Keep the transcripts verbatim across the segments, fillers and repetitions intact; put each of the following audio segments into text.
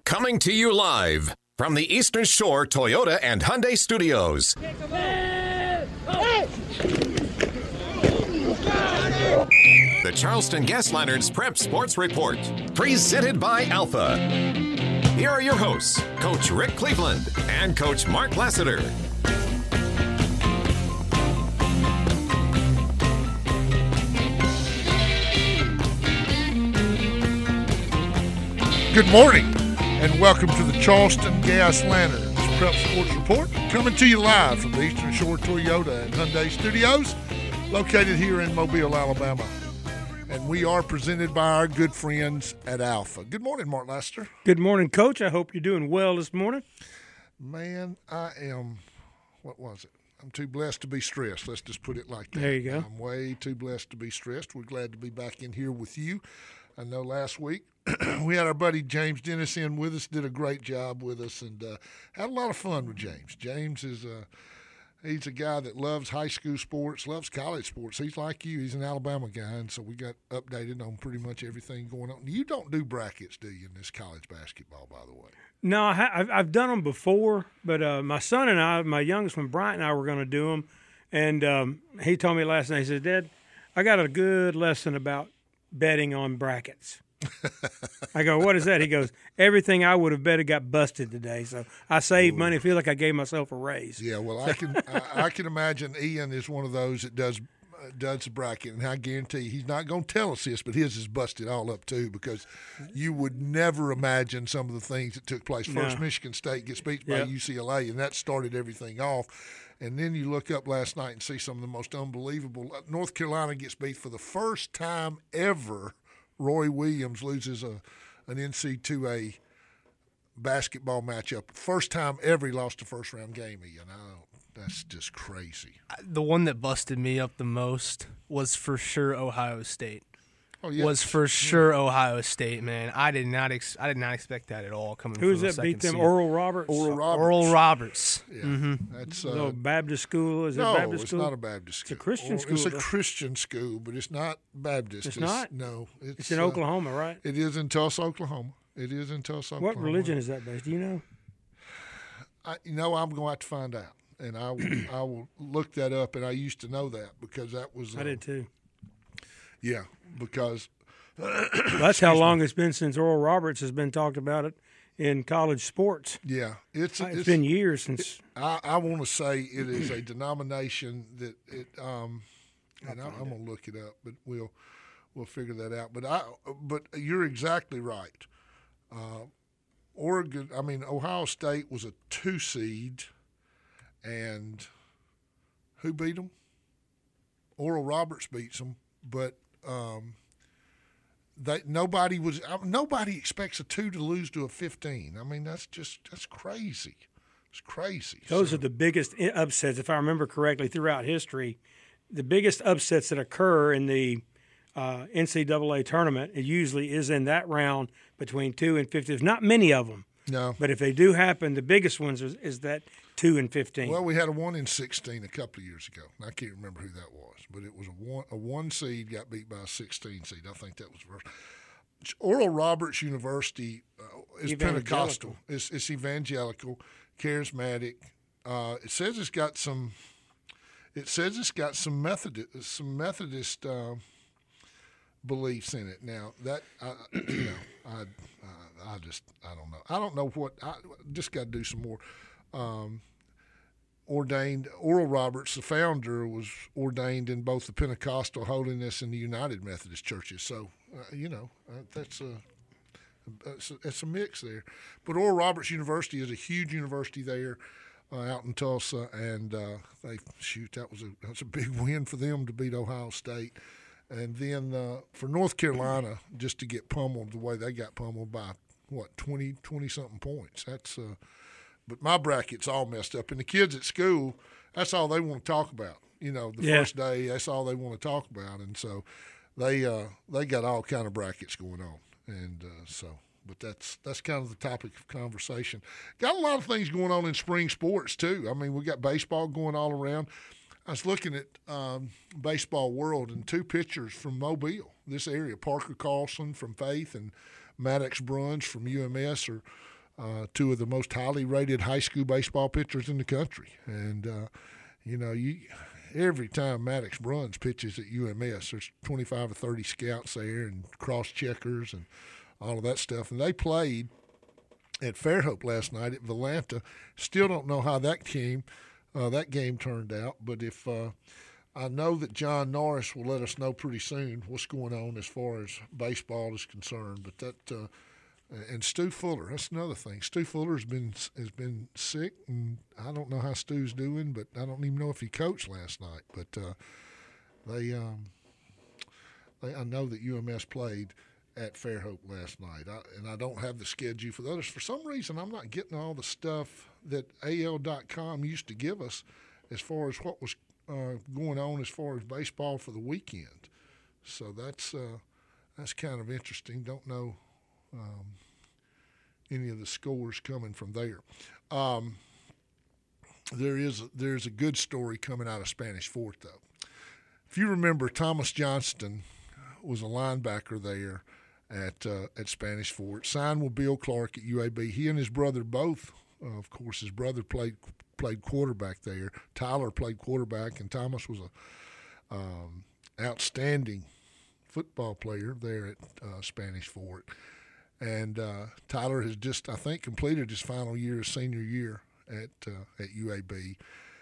Coming to you live from the Eastern Shore Toyota and Hyundai Studios. The Charleston Gas Lanterns Prep Sports Report, presented by Alpha. Here are your hosts, Coach Rick Cleveland and Coach Mark Lassiter. Good morning, and welcome to the Charleston Gas Lanterns Prep Sports Report, coming to you live from the Eastern Shore Toyota and Hyundai Studios, located here in Mobile, Alabama. And we are presented by our good friends at Alpha. Good morning, Mark Lassiter. Good morning, Coach. I hope you're doing well this morning. Man, I am, what was it? I'm too blessed to be stressed. Let's just put it like that. There you go. I'm way too blessed to be stressed. We're glad to be back in here with you. I know last week we had our buddy James Dennis in with us, did a great job with us, and uh, had a lot of fun with James. James is a, he's a guy that loves high school sports, loves college sports. He's like you. He's an Alabama guy, and so we got updated on pretty much everything going on. You don't do brackets, do you, in this college basketball, by the way? No, I ha- I've, I've done them before, but uh, my son and I, my youngest one, Bryant, and I were going to do them, and um, he told me last night, he said, Dad, I got a good lesson about betting on brackets. I go, what is that? He goes, everything I would have betted got busted today, so I saved Ooh. money. I feel like I gave myself a raise. Yeah, well, I can I, I can imagine Ian is one of those that does uh, does the bracket, and I guarantee you, he's not going to tell us this, but his is busted all up too, because you would never imagine some of the things that took place. First, No. Michigan State gets beat by Yep. U C L A, and that started everything off. And then you look up last night and see some of the most unbelievable. North Carolina gets beat for the first time ever. Roy Williams loses a an N C two A basketball matchup. First time ever he lost a first-round game, Ian. Oh, that's just crazy. The one that busted me up the most was for sure Ohio State. Oh, yeah. Was for sure Ohio State, man. I did not ex- I did not expect that at all coming Who is from the that beat second them? seed. Oral Roberts? Oral Roberts. Oral Roberts. Yeah, Mm-hmm. that's A uh, little Baptist school. Is it no, Baptist it's school? not a Baptist school. It's a Christian Or- school, It's a though. Christian school, but it's not Baptist. It's not? No, it's, It's in uh, Oklahoma, right? It is in Tulsa, Oklahoma. It is in Tulsa, What Oklahoma. religion is that based? Do you know? I, you know, I'm going to have to find out, and I will, I will look that up. And I used to know that because that was. Uh, I did too. Yeah, because. That's how long it's been since Oral Roberts has been talked about it in college sports. Yeah, it's It's been years since. I, I want to say it is a denomination that it. Um, and I, I'm going to look it up, but we'll we'll figure that out. But I but you're exactly right. Uh, Oregon, I mean Ohio State was a two seed, and who beat them? Oral Roberts beats them, but. Um, They, nobody was. Nobody expects a two to lose to a fifteen. I mean, that's just that's crazy. It's crazy. Those So, are the biggest i- upsets, if I remember correctly, throughout history. The biggest upsets that occur in the uh, N C double A tournament, it usually is in that round between two and fifteen. There's not many of them, no. but if they do happen, the biggest ones is, is that two and fifteen. Well, we had a one in sixteen a couple of years ago. I can't remember who that was, but it was a one a one seed got beat by a sixteen seed. I think that was first. Oral Roberts University uh, is Evangelical. Pentecostal. It's, it's evangelical, charismatic. Uh, it says it's got some. It says it's got some Methodist some Methodist uh, beliefs in it. Now that I, you know, I uh, I just I don't know. I don't know what. I just got to do some more. Um, ordained Oral Roberts, the founder, was ordained in both the Pentecostal Holiness and the United Methodist churches. So, uh, you know, uh, that's a it's, a it's a mix there. But Oral Roberts University is a huge university there uh, out in Tulsa, and uh, they shoot that was a that's a big win for them to beat Ohio State. And then uh, for North Carolina, just to get pummeled the way they got pummeled by what twenty, twenty something points. That's uh, But my bracket's all messed up. And the kids at school, that's all they want to talk about. You know, the Yeah. first day, that's all they want to talk about. And so they uh, they got all kind of brackets going on. And uh, so, but that's that's kind of the topic of conversation. Got a lot of things going on in spring sports, too. I mean, we got baseball going all around. I was looking at um, Baseball World, and two pitchers from Mobile, this area, Parker Carlson from Faith and Maddox Brunge from U M S, are uh, two of the most highly rated high school baseball pitchers in the country. And, uh, you know, you every time Maddox Bruns pitches at U M S, there's twenty-five or thirty scouts there and cross-checkers and all of that stuff. And they played at Fairhope last night at Valanta. Still don't know how that came, uh, that game turned out. But if uh, I know that John Norris will let us know pretty soon what's going on as far as baseball is concerned. But that uh, and Stu Fuller, that's another thing. Stu Fuller has been has been sick, and I don't know how Stu's doing, but I don't even know if he coached last night. But uh, they, um, they, I know that U M S played at Fairhope last night, I, and I don't have the schedule for the others. For some reason, I'm not getting all the stuff that A L dot com used to give us as far as what was uh, going on as far as baseball for the weekend. So that's uh, that's kind of interesting. Don't know um, any of the scores coming from there. Um, there is there's a good story coming out of Spanish Fort, though. If you remember, Thomas Johnston was a linebacker there at uh, at Spanish Fort. Signed with Bill Clark at U A B. He and his brother both, uh, of course, his brother played played quarterback there. Tyler played quarterback, and Thomas was a um, outstanding football player there at uh, Spanish Fort. And uh, Tyler has just, I think, completed his final year, his senior year at uh, at U A B.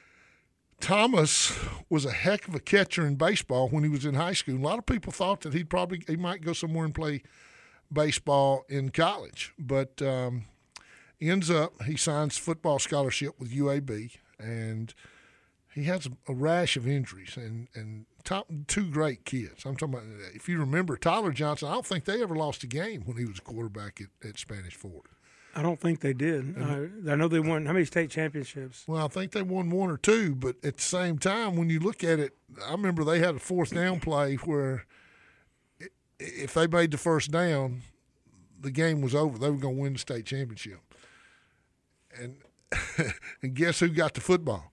Thomas was a heck of a catcher in baseball when he was in high school. A lot of people thought that he'd probably he might go somewhere and play baseball in college, but um, ends up he signs football scholarship with U A B, and he has a rash of injuries and and top, two great kids. I'm talking about, if you remember, Tyler Johnson. I don't think they ever lost a game when he was a quarterback at, at Spanish Fort. I don't think they did. I, I know they won how many state championships? Well, I think they won one or two, but at the same time, when you look at it, I remember they had a fourth down play where if they made the first down, the game was over. They were going to win the state championship. And and guess who got the football?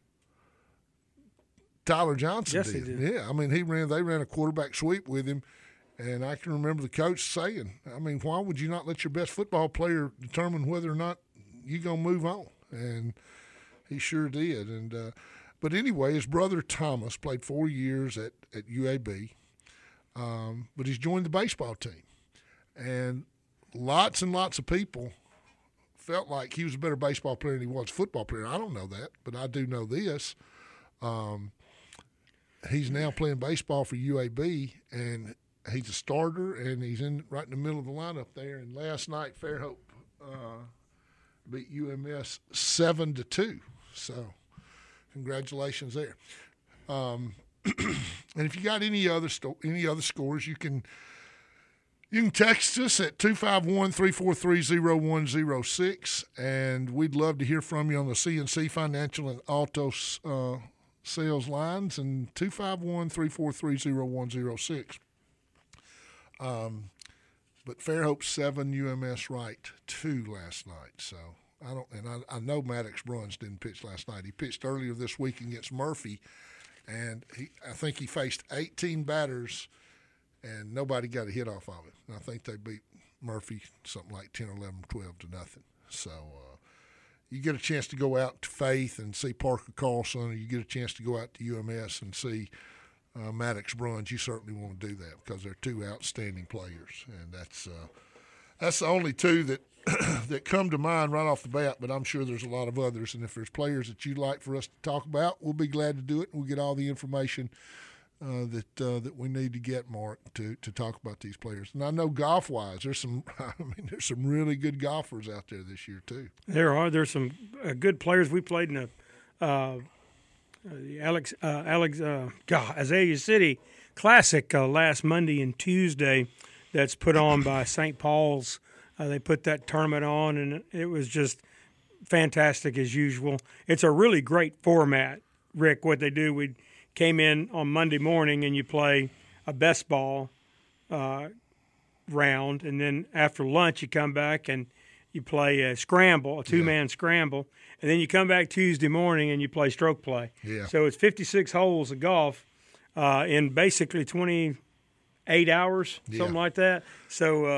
Tyler Johnson yes, did. He did. Yeah, I mean, he ran. They ran a quarterback sweep with him. And I can remember the coach saying, I mean, why would you not let your best football player determine whether or not you're going to move on? And he sure did. And uh, But anyway, his brother Thomas played four years at, at U A B, um, but he's joined the baseball team. And lots and lots of people felt like he was a better baseball player than he was a football player. I don't know that, but I do know this. Um, he's now playing baseball for U A B, and he's a starter, and he's in right in the middle of the lineup there. And last night, Fairhope uh, beat U M S seven to two. So, congratulations there. Um, and if you got any other sto- any other scores, you can you can text us at two five one, three four three, zero one zero six, and we'd love to hear from you on the C N C Financial and Auto uh, sales lines, and two five one, three four three, zero one zero six. Um, but Fairhope seven, U M S Wright two last night. So I don't, and I, I know Maddox Bruns didn't pitch last night. He pitched earlier this week against Murphy, and he, I think he faced eighteen batters, and nobody got a hit off of him. And I think they beat Murphy something like ten, eleven, twelve to nothing. So uh, you get a chance to go out to Faith and see Parker Carlson, or you get a chance to go out to U M S and see Uh, Maddox Bruns, you certainly want to do that because they're two outstanding players, and that's uh, that's the only two that that come to mind right off the bat. But I'm sure there's a lot of others, and if there's players that you'd like for us to talk about, we'll be glad to do it. And we'll get all the information uh, that uh, that we need to get, Mark, to to talk about these players. And I know golf wise, there's some I mean there's some really good golfers out there this year too. There are there's some uh, good players. We played in a. Uh, Uh, the Alex, uh, Alex, uh, God, Azalea City Classic uh, last Monday and Tuesday. That's put on by Saint Paul's. Uh, they put that tournament on, and it was just fantastic as usual. It's a really great format, Rick. What they do, we came in on Monday morning, and you play a best ball uh, round, and then after lunch you come back and you play a scramble, a two-man yeah. scramble, and then you come back Tuesday morning and you play stroke play. Yeah. So it's fifty-six holes of golf uh, in basically twenty-eight hours, yeah. something like that. So uh,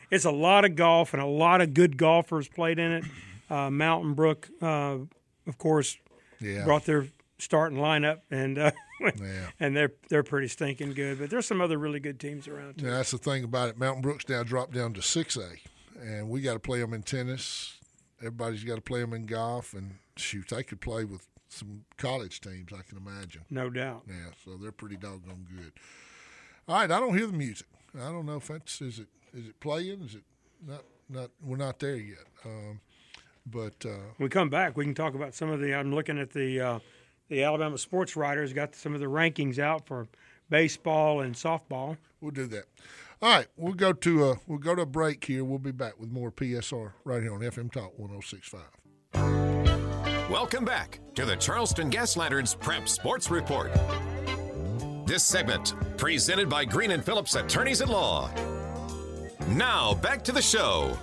it's a lot of golf, and a lot of good golfers played in it. Uh, Mountain Brook, uh, of course, yeah. brought their starting lineup, and uh, yeah. and they're they're pretty stinking good. But there's some other really good teams around too. Yeah, that's the thing about it. Mountain Brook's now dropped down to six A, and we got to play them in tennis. Everybody's got to play them in golf, and shoot, they could play with some college teams, I can imagine. No doubt. Yeah, so they're pretty doggone good. All right, I don't hear the music. I don't know if that's is it is it playing? Is it not? Not we're not there yet. Um, but uh, when we come back, we can talk about some of the. I'm looking at the uh, the Alabama Sports Writers got some of the rankings out for baseball and softball. We'll do that. All right, we'll go to a we'll go to a break here. We'll be back with more P S R right here on F M Talk one oh six point five. Welcome back to the Charleston Gas Lanterns Prep Sports Report. This segment presented by Green and Phillips Attorneys at Law. Now back to the show.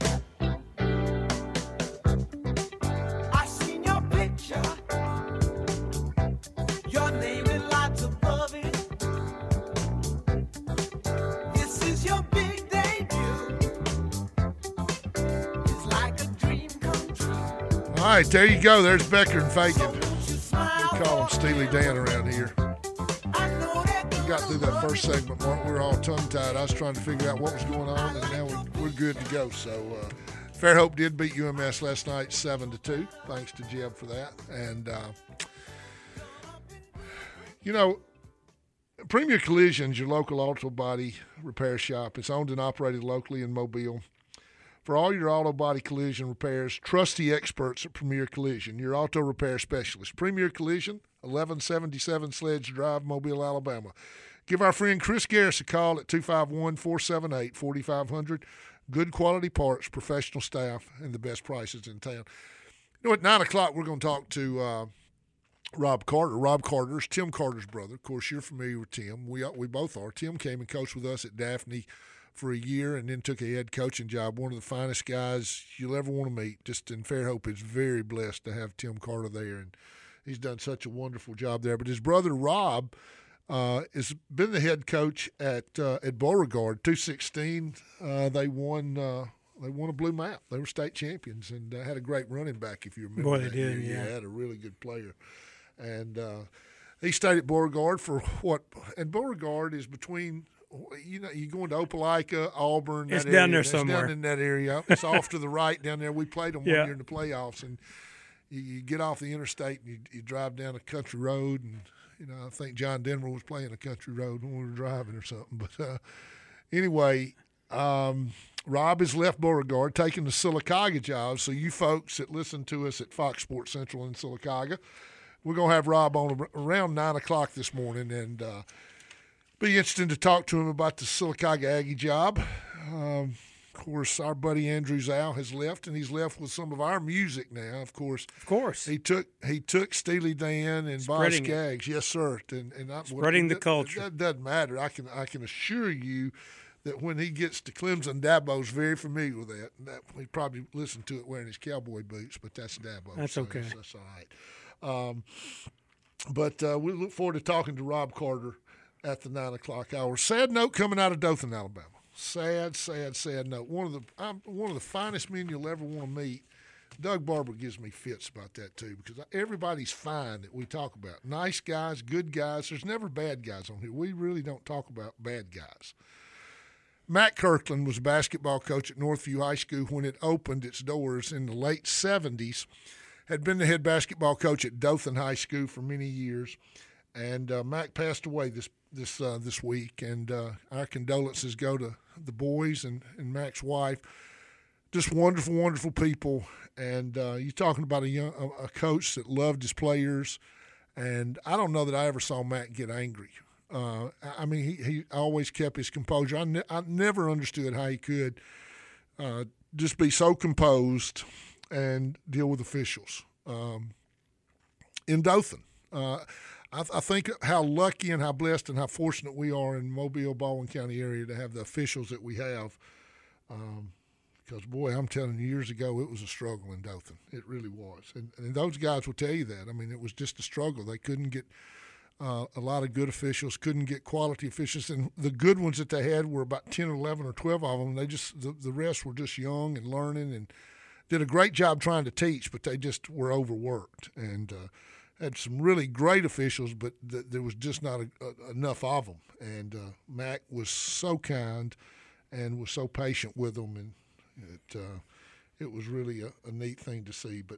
I seen your picture. Your name in lights above it. This is your big debut. It's like a dream come true. All right, there you go. There's Becker and Fagan. We call him Steely Dan around here. We got through that first segment, Mark. We were all tongue-tied. I was trying to figure out what was going on, and now we're, we're good to go. So uh, Fairhope did beat U M S last night seven to two. Thanks to Jeb for that. And, uh, you know, Premier Collision's your local auto body repair shop. It's owned and operated locally in Mobile. For all your auto body collision repairs, trust the experts at Premier Collision, your auto repair specialist. Premier Collision, eleven seventy-seven Sledge Drive, Mobile, Alabama. Give our friend Chris Garris a call at two five one, four seven eight, four five zero zero. Good quality parts, professional staff, and the best prices in town. You know, at nine o'clock, we're going to talk to uh, Rob Carter. Rob Carter's Tim Carter's brother. Of course, you're familiar with Tim. We, we both are. Tim came and coached with us at Daphne for a year and then took a head coaching job. One of the finest guys you'll ever want to meet. Just in Fairhope is very blessed to have Tim Carter there, and he's done such a wonderful job there. But his brother Rob uh, has been the head coach at uh, at Beauregard. two sixteen, uh, they won. Uh, they won a blue map. They were state champions and uh, had a great running back. If you remember, Boy, they that did. year. Yeah, yeah, had a really good player, and uh, he stayed at Beauregard for what? And Beauregard is between. You know, you go into Opelika, Auburn. It's that down area. there It's somewhere. down in that area. It's off to the right down there. We played them one Yeah. year in the playoffs, and you, you get off the interstate and you, you drive down a country road, and you know I think John Denver was playing a country road when we were driving or something. But uh, anyway, um, Rob has left Beauregard, taking the Sylacauga job. So you folks that listen to us at Fox Sports Central in Sylacauga, we're gonna have Rob on around nine o'clock this morning, and. Uh, Be interesting to talk to him about the Sylacauga Aggie job. Um, of course, our buddy Andrew Zhao has left, and he's left with some of our music now. Of course, of course, he took he took Steely Dan and Boz Spreading it. Skaggs, yes sir, and and I, Spreading the that, culture. That doesn't matter. I can I can assure you that when he gets to Clemson, Dabo's very familiar with that. And that he probably listened to it wearing his cowboy boots, but that's Dabo. That's so okay. That's, that's all right. Um, but uh, we look forward to talking to Rob Carter at the nine o'clock hour. Sad note coming out of Dothan, Alabama. Sad, sad, sad note. One of the I'm, one of the finest men you'll ever want to meet. Doug Barber gives me fits about that too, because everybody's fine that we talk about. Nice guys, good guys. There's never bad guys on here. We really don't talk about bad guys. Matt Kirkland was a basketball coach at Northview High School when it opened its doors in the late seventies. Had been the head basketball coach at Dothan High School for many years. And uh, Mac passed away this this uh, this week, and uh, our condolences go to the boys and, and Mac's wife. Just wonderful, wonderful people. And uh, you're talking about a young a, a coach that loved his players, and I don't know that I ever saw Mac get angry. Uh, I mean, he, he always kept his composure. I, ne- I never understood how he could uh, just be so composed and deal with officials um, in Dothan. Uh, I, I think how lucky and how blessed and how fortunate we are in Mobile, Baldwin County area to have the officials that we have. Um, because, boy, I'm telling you, years ago it was a struggle in Dothan. It really was. And, and those guys will tell you that. I mean, it was just a struggle. They couldn't get Uh, a lot of good officials couldn't get quality officials, and the good ones that they had were about ten, eleven, or twelve of them. They just the, the rest were just young and learning, and did a great job trying to teach, but they just were overworked and uh, had some really great officials, but th- there was just not a, a, enough of them. And uh, Mac was so kind and was so patient with them, and it uh, it was really a, a neat thing to see. But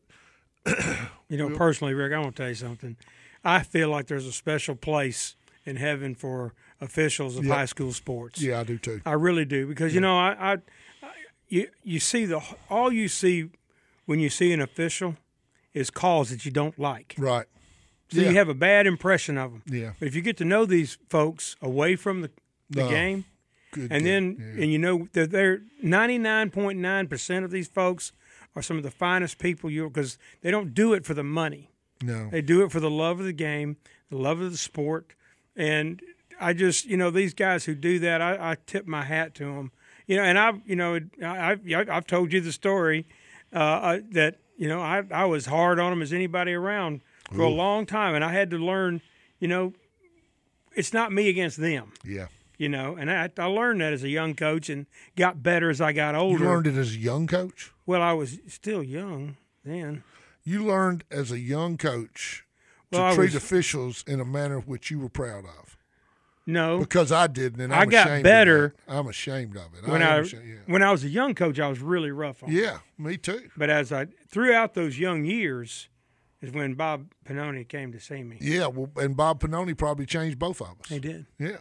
You know, personally, Rick, I want to tell you something. I feel like there's a special place in heaven for officials of Yep. high school sports. yeah, I do too. I really do, because you know, I, I, I you you see the all you see when you see an official is calls that you don't like. Right. So Yeah. you have a bad impression of them. Yeah. But if you get to know these folks away from the, the No. game, Good. and deal. then Yeah. and you know that they're ninety-nine point nine percent of these folks are some of the finest people you because they don't do it for the money. no. They do it for the love of the game, the love of the sport, and I just, you know, these guys who do that, I, I tip my hat to them. You know, and I've, you know, I, I've, I've told you the story uh, uh, that, you know, I, I was hard on them as anybody around for a long time, and I had to learn, you know, it's not me against them, Yeah. you know, and I, I learned that as a young coach and got better as I got older. You learned it as a young coach? Well, I was still young then. You learned as a young coach to Well, I treat was- officials in a manner which you were proud of. No. Because I didn't, and I I'm got ashamed better of it. I'm ashamed of it. when I, I, am ashamed, yeah. when I was a young coach, I was really rough on them. yeah, me too. But as I throughout those young years is when Bob Pannoni came to see me. Yeah, well, and Bob Pannoni probably changed both of us. He did. Yeah.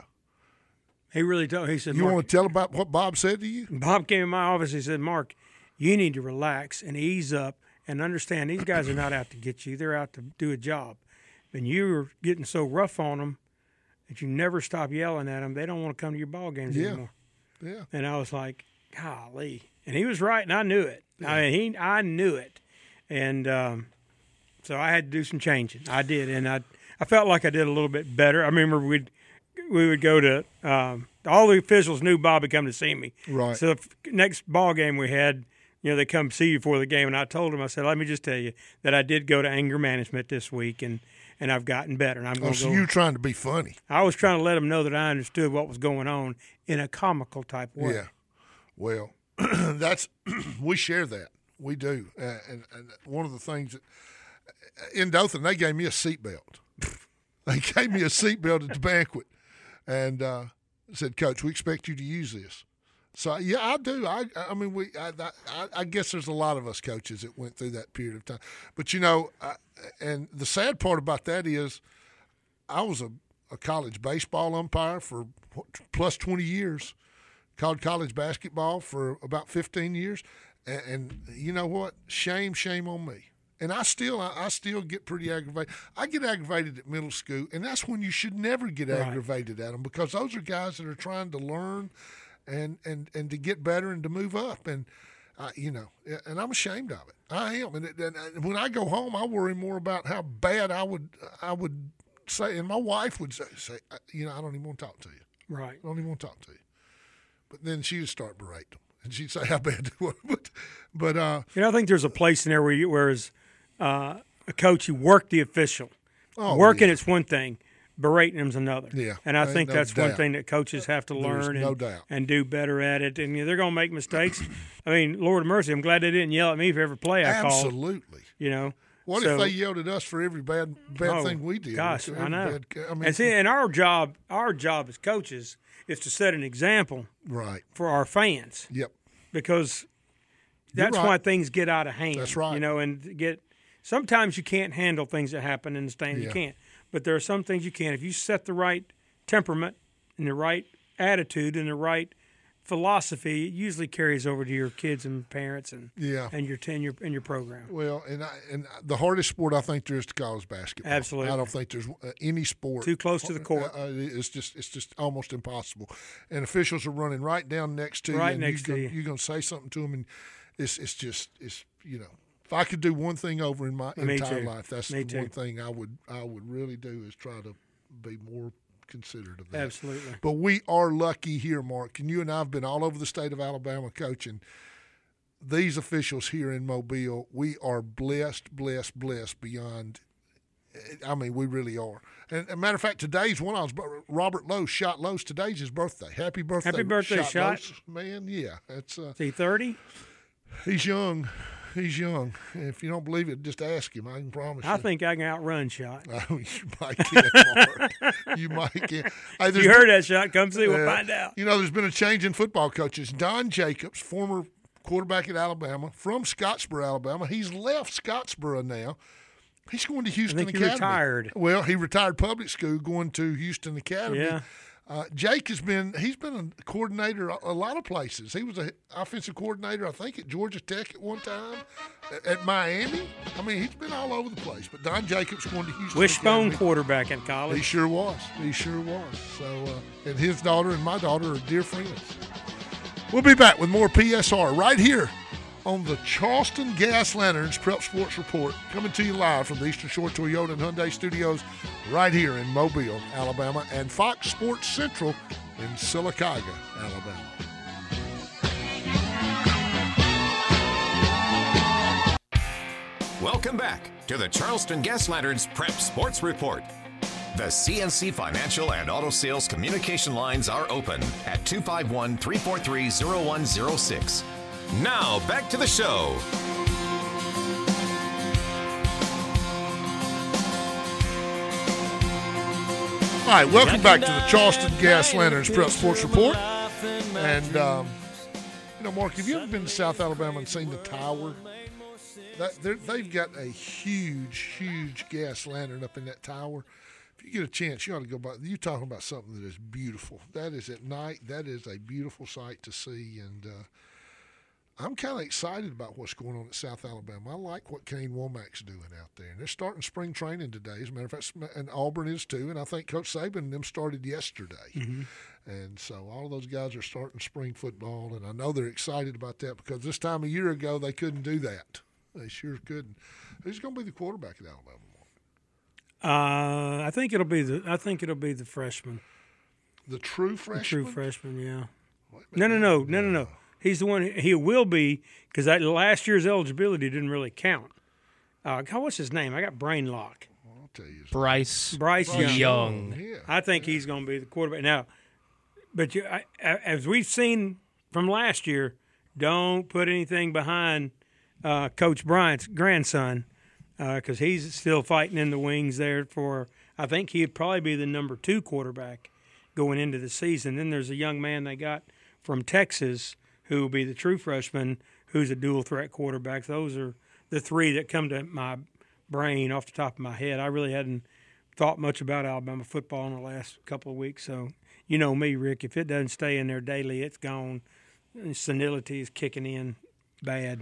He really told. He said, You Mark, want to tell about what Bob said to you? Bob came in my office. He said, Mark, you need to relax and ease up and understand these guys are not out to get you. They're out to do a job. And you were getting so rough on them that you never stop yelling at them. They don't want to come to your ball games Yeah. anymore. Yeah. And I was like, golly. And he was right, and I knew it. I mean, he, I knew it. And um, so I had to do some changing. I did, and I I felt like I did a little bit better. I remember we'd we would go to um, all the officials knew Bob would come to see me. Right. So the f- next ball game we had, you know, they come see you before the game, and I told them, I said, let me just tell you that I did go to anger management this week, and and I've gotten better. And I'm Oh, going to so go. you were trying to be funny. I was trying to let them know that I understood what was going on in a comical type way. Yeah. Well, that's we share that. We do. Uh, and, and one of the things that in Dothan, they gave me a seatbelt. They gave me a seatbelt at the banquet, and uh, said, "Coach, we expect you to use this." So yeah, I do. I I mean, we. I, I, I guess there's a lot of us coaches that went through that period of time. But you know, I, and the sad part about that is, I was a, a college baseball umpire for plus twenty years, called college basketball for about fifteen years, and, and you know what? Shame, shame on me. And I still, I, I still get pretty aggravated. I get aggravated at middle school, and that's when you should never get Right. aggravated at them, because those are guys that are trying to learn, and and and to get better and to move up, and uh, you know, and I'm ashamed of it. I am, and, it, and when I go home, I worry more about how bad I would, I would say, and my wife would say, say you know, I don't even want to talk to you. Right. I don't even want to talk to you. But then she would start berating them, and she'd say how bad they were. But, but uh, You know, I think there's a place in there where you, whereas uh, a coach, you work the official. oh, Working yeah. it's one thing, berating them's another. Yeah, and I ain't think no that's one doubt. thing that coaches have to There's learn no and, doubt. and do better at it. And you know, they're going to make mistakes. I mean, Lord of mercy, I'm glad they didn't yell at me for every play I called. absolutely. You know, What So- if they yelled at us for every bad bad Oh, thing we did? Gosh, Every I know. bad- I mean, and see, and our job, our job as coaches is to set an example right. for our fans, Yep. because You're that's right. why things get out of hand. That's right. You know, and get sometimes you can't handle things that happen in the stands. You Yeah. can't, but there are some things you can. If you set the right temperament and the right attitude and the right philosophy, it usually carries over to your kids and parents and Yeah. and your and your and your program. Well, and I, and the hardest sport I think there is to call is basketball. Absolutely. I don't think there's uh, any sport Too close to the court. Uh, uh, it's just it's just almost impossible. And officials are running right down next to you. Right and next you to go, you. You're going to say something to them, and it's it's just it's you know. If I could do one thing over in my Me entire too. life, that's Me the too. one thing I would I would really do is try to be more considerate of that. Absolutely. But we are lucky here, Mark. And you and I have been all over the state of Alabama coaching. These officials here in Mobile, we are blessed, blessed, blessed beyond I mean, we really are. And, a matter of fact, today's one of those, Robert Lowe, Shot Lowe's, today's his birthday. Happy birthday. Happy birthday, Shot. Shot. Lowe's. Man, yeah. It's, uh, Is he thirty? he's young. He's young. If you don't believe it, just ask him. I can promise you. I think I can outrun Shot. Oh, you might get Mark. You might get. Hey, there's You heard that, Shot. Come see. We'll Uh, find out. You know, there's been a change in football coaches. Don Jacobs, former quarterback at Alabama, from Scottsboro, Alabama. He's left Scottsboro now. He's going to Houston think he Academy. retired. Well, he retired public school, going to Houston Academy. Yeah. Uh, Jake has been he's been a coordinator a, a lot of places. He was an offensive coordinator, I think, at Georgia Tech at one time, at, at Miami. I mean, he's been all over the place. But Don Jacobs going to Houston Wishbone Academy. quarterback in He college. sure was. He sure was. So, uh, and his daughter and my daughter are dear friends. We'll be back with more P S R right here on the Charleston Gas Lanterns Prep Sports Report, coming to you live from the Eastern Shore Toyota and Hyundai Studios right here in Mobile, Alabama, and Fox Sports Central in Sylacauga, Alabama. Welcome back to the Charleston Gas Lanterns Prep Sports Report. The C N C Financial and Auto Sales communication lines are open at two five one, three four three, zero one zero six. Now, back to the show. All right, welcome back to the Charleston Gas Lanterns Prep Sports Report. And, um, you know, Mark, have you ever been to South Alabama and seen the tower? That, they've got a huge, huge gas lantern up in that tower. If you get a chance, you ought to go by. You're talking about something that is beautiful. That is at night. That is a beautiful sight to see. And uh, I'm kind of excited about what's going on at South Alabama. I like what Kane Womack's doing out there. And they're starting spring training today. As a matter of fact, and Auburn is too. And I think Coach Saban and them started yesterday. Mm-hmm. And so all of those guys are starting spring football. And I know they're excited about that because this time a year ago they couldn't do that. They sure couldn't. Who's going to be the quarterback at Alabama? Uh, I think it'll be the. I think it'll be the freshman. The true The freshman? true freshman, yeah. Wait a No, minute. no, no, no, no, no. He's the one. He will be because that last year's eligibility didn't really count. Uh, God, what's his name? I got brain lock. I'll tell you. Bryce, Bryce Young. Young. Yeah. I think he's going to be the quarterback now. But you, I, as we've seen from last year, don't put anything behind uh, Coach Bryant's grandson because uh, he's still fighting in the wings there for. I think he'd probably be the number two quarterback going into the season. Then there's a young man they got from Texas who will be the true freshman, who's a dual threat quarterback. Those are the three that come to my brain off the top of my head. I really hadn't thought much about Alabama football in the last couple of weeks. So, you know me, Rick, if it doesn't stay in there daily, it's gone. Senility is kicking in bad.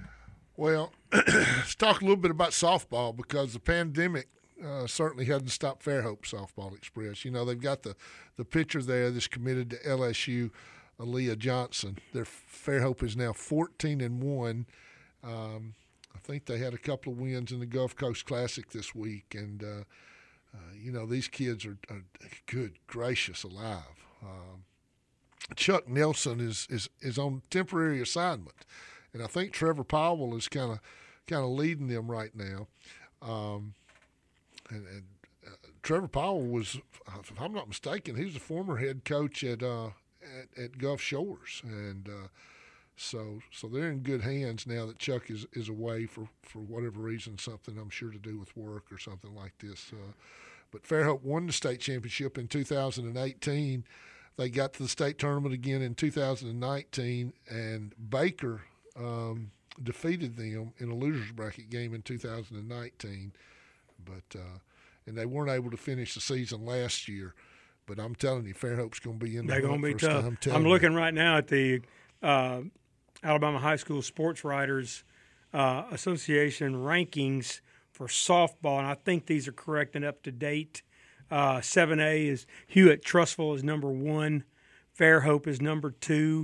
Well, let's talk a little bit about softball because the pandemic uh, certainly hasn't stopped Fairhope Softball Express. You know, they've got the, the pitcher there that's committed to L S U, Aaliyah Johnson. Their Fairhope is now fourteen and one. Um, I think they had a couple of wins in the Gulf Coast Classic this week. And, uh, uh, you know, these kids are, are good, gracious, alive. Um, Chuck Nelson is, is, is on temporary assignment. And I think Trevor Powell is kind of kind of leading them right now. Um, and and uh, Trevor Powell was, if I'm not mistaken, he was the former head coach at uh, at, at Gulf Shores, and uh, so so they're in good hands now that Chuck is, is away for, for whatever reason, something I'm sure to do with work or something like this. Uh, but Fairhope won the state championship in two thousand eighteen. They got to the state tournament again in two thousand nineteen, and Baker um, defeated them in a loser's bracket game in two thousand nineteen. But uh, and they weren't able to finish the season last year. But I'm telling you, Fairhope's going to be in the They're going hunt to be first tough. time. I'm, I'm looking right now at the uh, Alabama High School Sports Writers uh, Association rankings for softball, and I think these are correct and up to date. Uh, seven A is Hewitt Trustful is number one. Fairhope is number two.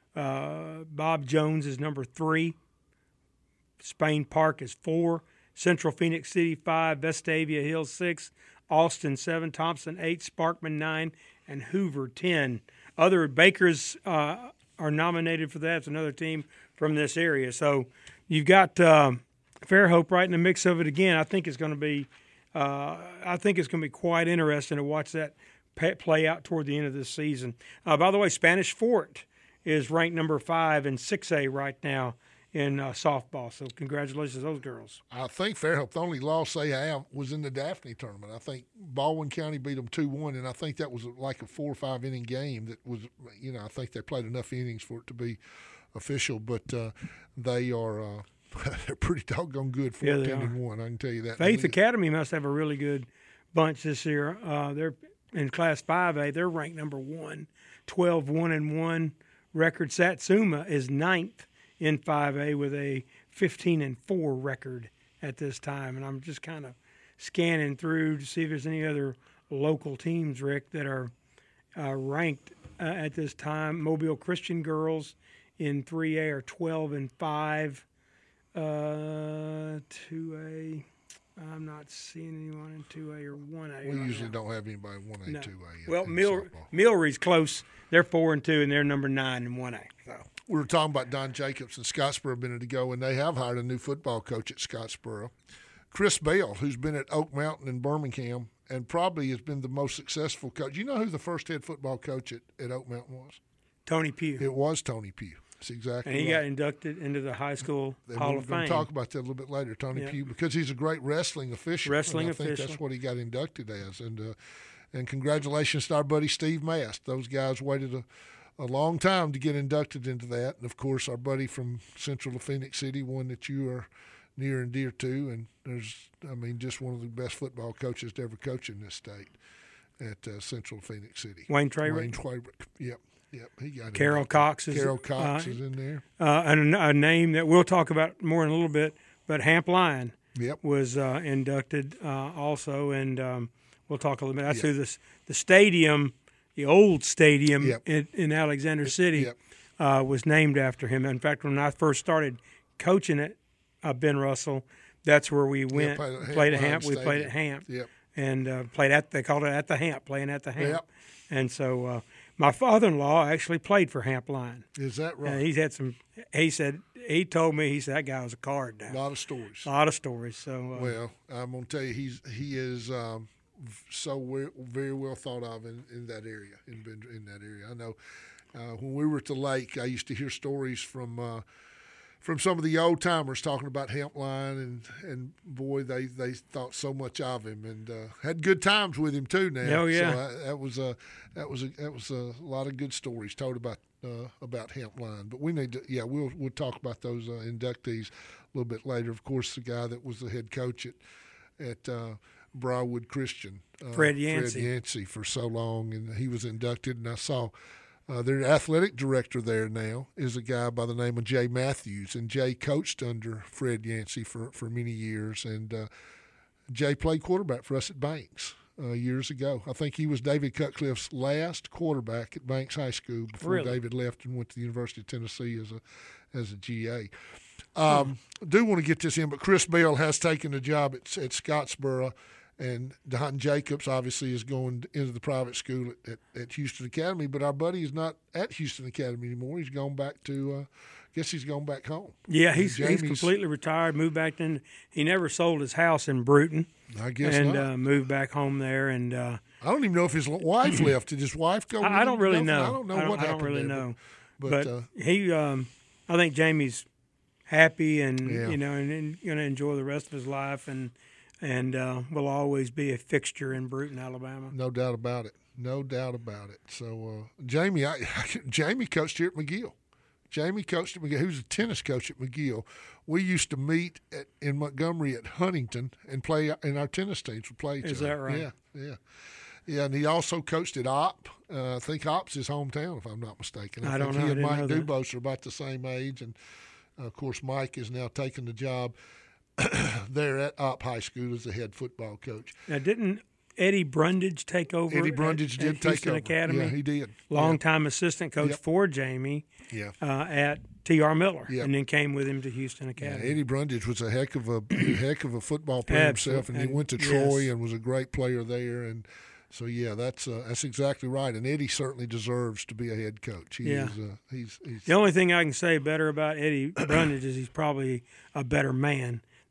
Uh, Bob Jones is number three. Spain Park is four. Central Phoenix City five. Vestavia Hills six. Austin seven. Thompson eight. Sparkman nine. And Hoover ten. Other Bakers uh, are nominated for that. It's another team from this area. So you've got um, Fairhope right in the mix of it again. I think it's going to be uh, I think it's going to be quite interesting to watch that pa- play out toward the end of this season. Uh, by the way, Spanish Fort is ranked number five in six A right now in uh, softball. So congratulations to those girls. I think Fairhope, the only loss they have was in the Daphne tournament. I think Baldwin County beat them two one, and I think that was like a four or five inning game that was, you know, I think they played enough innings for it to be official, but uh, they are uh, they're pretty doggone good, Yeah, fourteen they and one, I can tell you that. Faith And Academy must have a really good bunch this year. Uh, they're in Class five A. They're ranked number one, twelve one and one record. Satsuma is ninth in five A with a fifteen and four record at this time. And I'm just kind of scanning through to see if there's any other local teams, Rick, that are uh, ranked uh, at this time. Mobile Christian girls in three A are twelve and five. Uh, two A, I'm not seeing anyone in two A or one A. we right usually now. don't have anybody one A, No. two A. Well, in Mil- softball. Milry's close. They're four and two, and they're number nine in one A. So. We were talking about Don Jacobs and Scottsboro a minute ago, and they have hired a new football coach at Scottsboro. Chris Bell, who's been at Oak Mountain in Birmingham and probably has been the most successful coach. You know who the first head football coach at, at Oak Mountain was? Tony Pugh. It was Tony Pugh. That's exactly and he right. got inducted into the high school And Hall we're of going Fame. to talk about that a little bit later, Tony Yeah. Pugh, because he's a great wrestling official. Wrestling and I think official. that's what he got inducted as. And uh, and congratulations to our buddy Steve Mast. Those guys waited a, a long time to get inducted into that. And, of course, our buddy from Central of Phoenix City, one that you are near and dear to. And there's, I mean, just one of the best football coaches to ever coach in this state at uh, Central of Phoenix City. Wayne Trayrick. Wayne Trayrick. Yep. Yep, he got Carol inducted. Cox is Carol Cox uh, is in there. uh, and a, a name that we'll talk about more in a little bit. But Hamp Lyon Yep. was uh, inducted uh, also, and um, we'll talk a little bit. That's Yep. who this the stadium, the old stadium Yep. in, in Alexander City, Yep. uh, was named after him. In fact, when I first started coaching at uh, Ben Russell, that's where we went. played at Hamp played at Lyon Hamp. We played Stadium. at Hamp. Yep. And uh, played at they called it at the Hamp, playing at the Hamp. Yep. And so uh, my father-in-law actually played for Hamp Lyon. Is that right? Uh, he's had some. He said he told me he said that guy was a card now. A lot of stories. A lot of stories. So uh, Well, I'm gonna tell you, he's he is um, so we- very well thought of in, in that area, in Ben- in that area. I know uh, when we were at the lake, I used to hear stories from uh, from some of the old timers talking about Hamp Lyon, and and boy, they, they thought so much of him, and uh, had good times with him too. Now, Oh, yeah. so I, that was a that was a that was a lot of good stories told about. Uh, about Hamp Lyon, but we need to, yeah, we'll we'll talk about those uh, inductees a little bit later. Of course, the guy that was the head coach at at uh, Briarwood Christian, uh, Fred Yancey. Fred Yancey, for so long, and he was inducted. And I saw uh, their athletic director there now is a guy by the name of Jay Matthews, and Jay coached under Fred Yancey for for many years, and uh, Jay played quarterback for us at Banks. Uh, years ago. I think he was David Cutcliffe's last quarterback at Banks High School before Really? David left and went to the University of Tennessee as a as a G A. Um, I do want to get this in, but Chris Bell has taken a job at, at Scottsboro, and Don Jacobs obviously is going into the private school at, at, at Houston Academy, but our buddy is not at Houston Academy anymore. He's gone back to, uh, I guess he's gone back home. yeah, he's he's Jamie's- completely retired. Moved back in. He never sold his house in Bruton, I guess and not. uh, moved back home there. And uh, I don't even know if his wife left. Did his wife go? with I, I him? don't really Nothing. know. I don't know I don't, what I don't happened really there, know. But, But, but uh, he, um, I think Jamie's happy and Yeah. you know, and, and going to enjoy the rest of his life, and and uh, will always be a fixture in Bruton, Alabama. no doubt about it. No doubt about it. So uh, Jamie, I, Jamie coached here at McGill. Jamie coached at McGill. He was a tennis coach at McGill. We used to meet at, in Montgomery at Huntington and play, and our tennis teams would play each Is other. that right? Yeah, yeah. Yeah, and he also coached at Opp. Uh, I think Opp's his hometown, if I'm not mistaken. I think don't know. He I and didn't Mike know that. Dubose are about the same age, and uh, of course Mike is now taking the job there at Opp High School as the head football coach. Now, didn't Eddie Brundage take over? Eddie at- Brundage at did take Houston over. Academy. Yeah, he did. Longtime assistant coach Yep. for Jamie Yeah. uh, at T R. Miller, Yep. and then came with him to Houston Yeah, Academy. Eddie Brundage was a heck of a heck of a football player Absolute- himself, and he and- went to yes. Troy and was a great player there. And so, yeah, that's uh, that's exactly right. And Eddie certainly deserves to be a head coach. He Yeah. is, uh, he's, he's The only thing I can say better about Eddie Brundage is he's probably a better man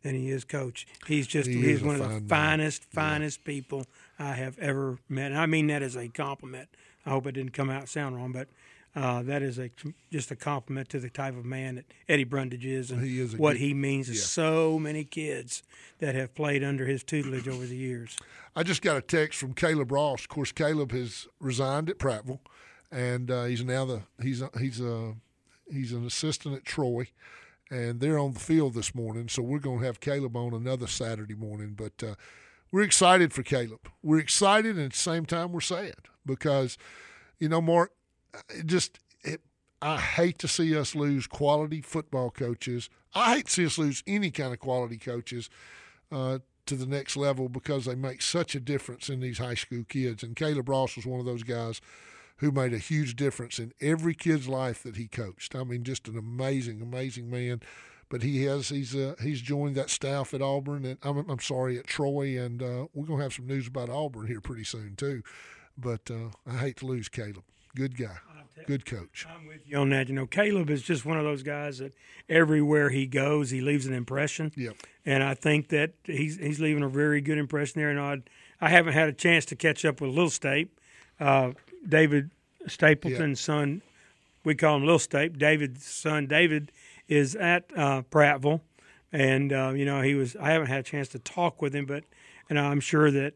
than he is coach. He's just He he's is a one of the fine man. finest, finest people I have ever met. And I mean that as a compliment. I hope it didn't come out sound wrong, but uh, that is a just a compliment to the type of man that Eddie Brundage is and He is a what good- he means to yeah. so many kids that have played under his tutelage over the years. I just got a text from Caleb Ross. Of course, Caleb has resigned at Prattville, and uh, he's now the he's he's a he's an assistant at Troy, and they're on the field this morning. So we're going to have Caleb on another Saturday morning. But uh, we're excited for Caleb. We're excited, and at the same time, we're sad because, you know, Mark, it just it, I hate to see us lose quality football coaches. I hate to see us lose any kind of quality coaches. Uh, to the next level because they make such a difference in these high school kids. And Caleb Ross was one of those guys who made a huge difference in every kid's life that he coached. I mean, just an amazing, amazing man. But he has he's uh, he's joined that staff at Auburn and I'm I'm sorry at Troy, and uh, we're gonna have some news about Auburn here pretty soon too. But uh, I hate to lose Caleb. Good guy, good coach. I'm with you on that. You know, Caleb is just one of those guys that everywhere he goes, he leaves an impression. Yep. And I think that he's he's leaving a very good impression there. And I I haven't had a chance to catch up with Little Stape, uh, David Stapleton's son. We call him Little Stape. David's son, David, is at uh, Prattville, and uh, you know he was. I haven't had a chance to talk with him, but and I'm sure that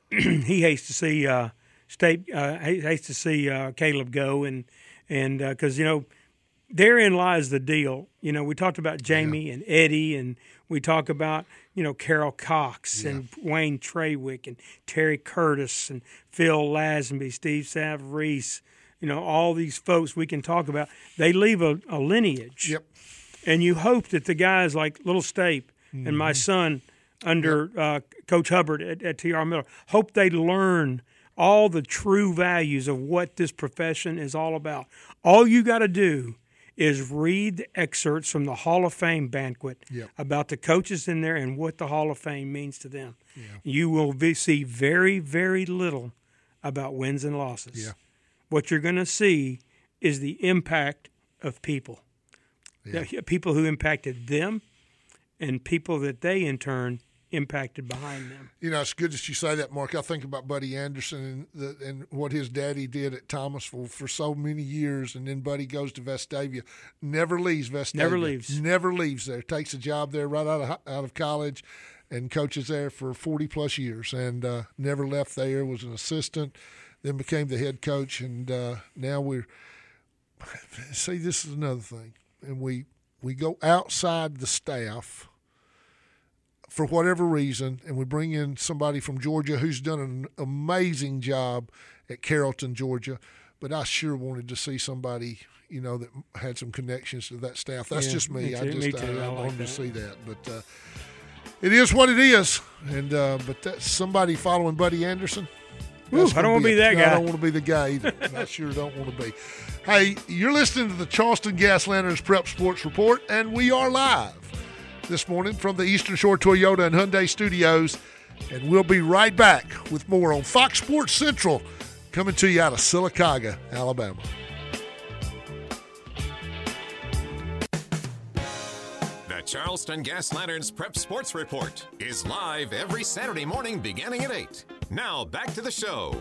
he hates to see. Uh, State uh, hates to see uh, Caleb go, and and because uh, you know, therein lies the deal. You know, we talked about Jamie yeah. and Eddie, and we talk about you know Carol Cox yeah. and Wayne Trawick and Terry Curtis and Phil Lazenby, Steve Savarese. You know, all these folks we can talk about. They leave a, a lineage. Yep. And you hope that the guys like Little Stape mm-hmm. and my son under yep. uh, Coach Hubbard at, at T R Miller, hope they learn all the true values of what this profession is all about. All you got to do is read the excerpts from the Hall of Fame banquet yep. about the coaches in there and what the Hall of Fame means to them. Yeah. You will be, see very, very little about wins and losses. Yeah. What you're going to see is the impact of people, yeah. the, people who impacted them and people that they, in turn, impacted behind them. You know, it's good that you say that, Mark. I think about Buddy Anderson and the, and what his daddy did at Thomasville for so many years, and then Buddy goes to Vestavia, never leaves Vestavia. Never leaves. Never leaves there. Takes a job there right out of out of college, and coaches there for forty plus years, and uh, never left there. Was an assistant, then became the head coach, and uh, now we're. See, this is another thing, and we we go outside the staff for whatever reason, and we bring in somebody from Georgia who's done an amazing job at Carrollton, Georgia. But I sure wanted to see somebody, you know, that had some connections to that staff. That's Yeah, just me. me I too, just me too. I, I I like wanted that. to see that. But uh, it is what it is. And uh, but that's somebody following Buddy Anderson. Ooh, that's I don't gonna wanna be it. that No, I guy. don't want to be the guy either. I sure don't want to be. Hey, you're listening to the Charleston Gas Lanterns Prep Sports Report, and we are live this morning from the Eastern Shore Toyota and Hyundai Studios, and we'll be right back with more on Fox Sports Central, coming to you out of Sylacauga, Alabama. The Charleston Gas Lanterns Prep Sports Report is live every Saturday morning beginning at eight. Now back to the show.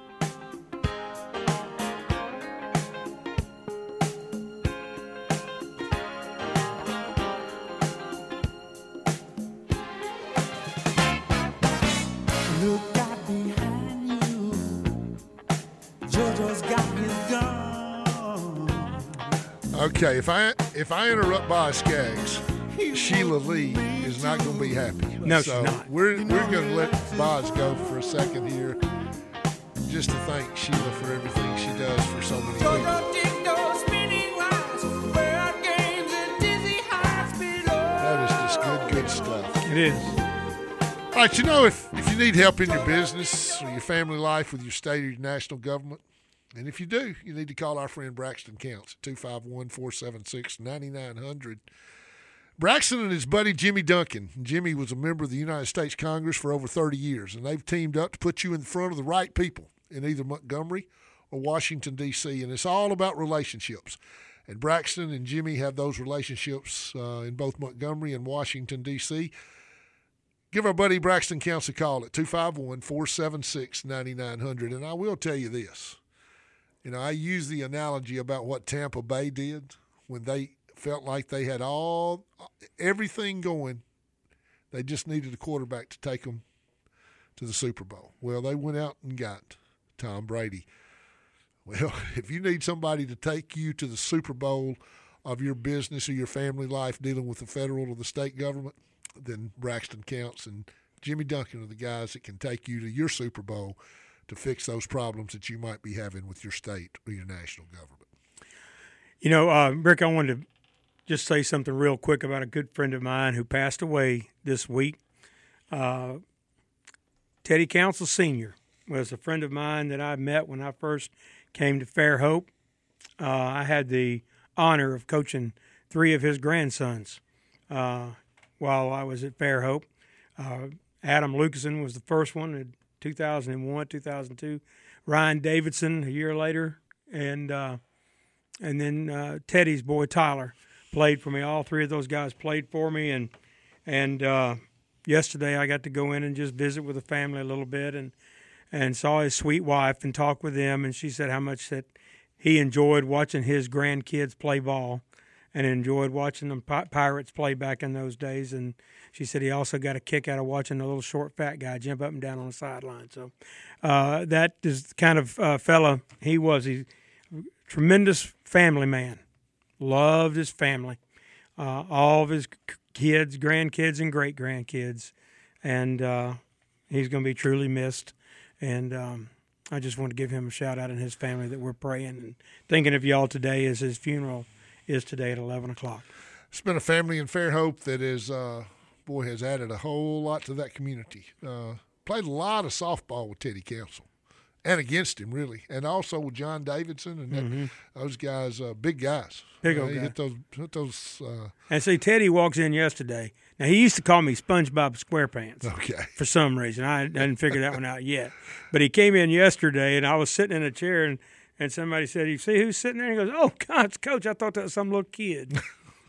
Look out behind you. Jojo's got his gun. Okay, if I if I interrupt by Skaggs, Sheila Lee is not going to be happy. No, she's so not. We're we're going to let Boz go for a second here, just to thank Sheila for everything she does for so many people. Jojo did those spinning lights, world games and dizzy heights below. That is just good, good stuff. It is. All right, you know, if, if you need help in your business or your family life with your state or your national government, and if you do, you need to call our friend Braxton Counts at two five one, four seven six, nine nine zero zero. Braxton and his buddy Jimmy Duncan. Jimmy was a member of the United States Congress for over thirty years, and they've teamed up to put you in front of the right people in either Montgomery or Washington, D C, and it's all about relationships. And Braxton and Jimmy have those relationships uh, in both Montgomery and Washington, D C Give our buddy Braxton Counts a call at two five one, four seven six, nine nine zero zero. And I will tell you this. You know, I use the analogy about what Tampa Bay did when they felt like they had all everything going. They just needed a quarterback to take them to the Super Bowl. Well, they went out and got Tom Brady. Well, if you need somebody to take you to the Super Bowl of your business or your family life dealing with the federal or the state government, then Braxton Counts and Jimmy Duncan are the guys that can take you to your Super Bowl to fix those problems that you might be having with your state or your national government. You know, uh, Rick, I wanted to just say something real quick about a good friend of mine who passed away this week. Uh, Teddy Council Senior was a friend of mine that I met when I first came to Fairhope. Uh, I had the honor of coaching three of his grandsons uh, while I was at Fairhope. Uh, Adam Lucasen was the first one in two thousand one, two thousand two. Ryan Davidson a year later, and uh, and then uh, Teddy's boy Tyler played for me. All three of those guys played for me, and and uh, yesterday I got to go in and just visit with the family a little bit, and and saw his sweet wife and talk with them, and she said how much that he enjoyed watching his grandkids play ball and enjoyed watching them pi- Pirates play back in those days. And she said he also got a kick out of watching the little short fat guy jump up and down on the sideline. So uh, that is the kind of uh, fella he was. He's a tremendous family man, loved his family, uh, all of his kids, grandkids, and great-grandkids. And uh, he's going to be truly missed. And um, I just want to give him a shout-out and his family that we're praying and thinking of y'all today as his funeral is today at eleven o'clock. It's been a family in Fairhope that is, uh, boy, has added a whole lot to that community. Uh, played a lot of softball with Teddy Council and against him, really, and also with John Davidson and that, Mm-hmm. those guys, uh, big guys. Big uh, old he guy. Hit those, hit those. Uh, And see, Teddy walks in yesterday. Now, he used to call me SpongeBob SquarePants okay. for some reason. I hadn't figured that one out yet. But he came in yesterday, and I was sitting in a chair, and, and somebody said, "You see who's sitting there?" And he goes, "Oh, God, it's Coach. I thought that was some little kid."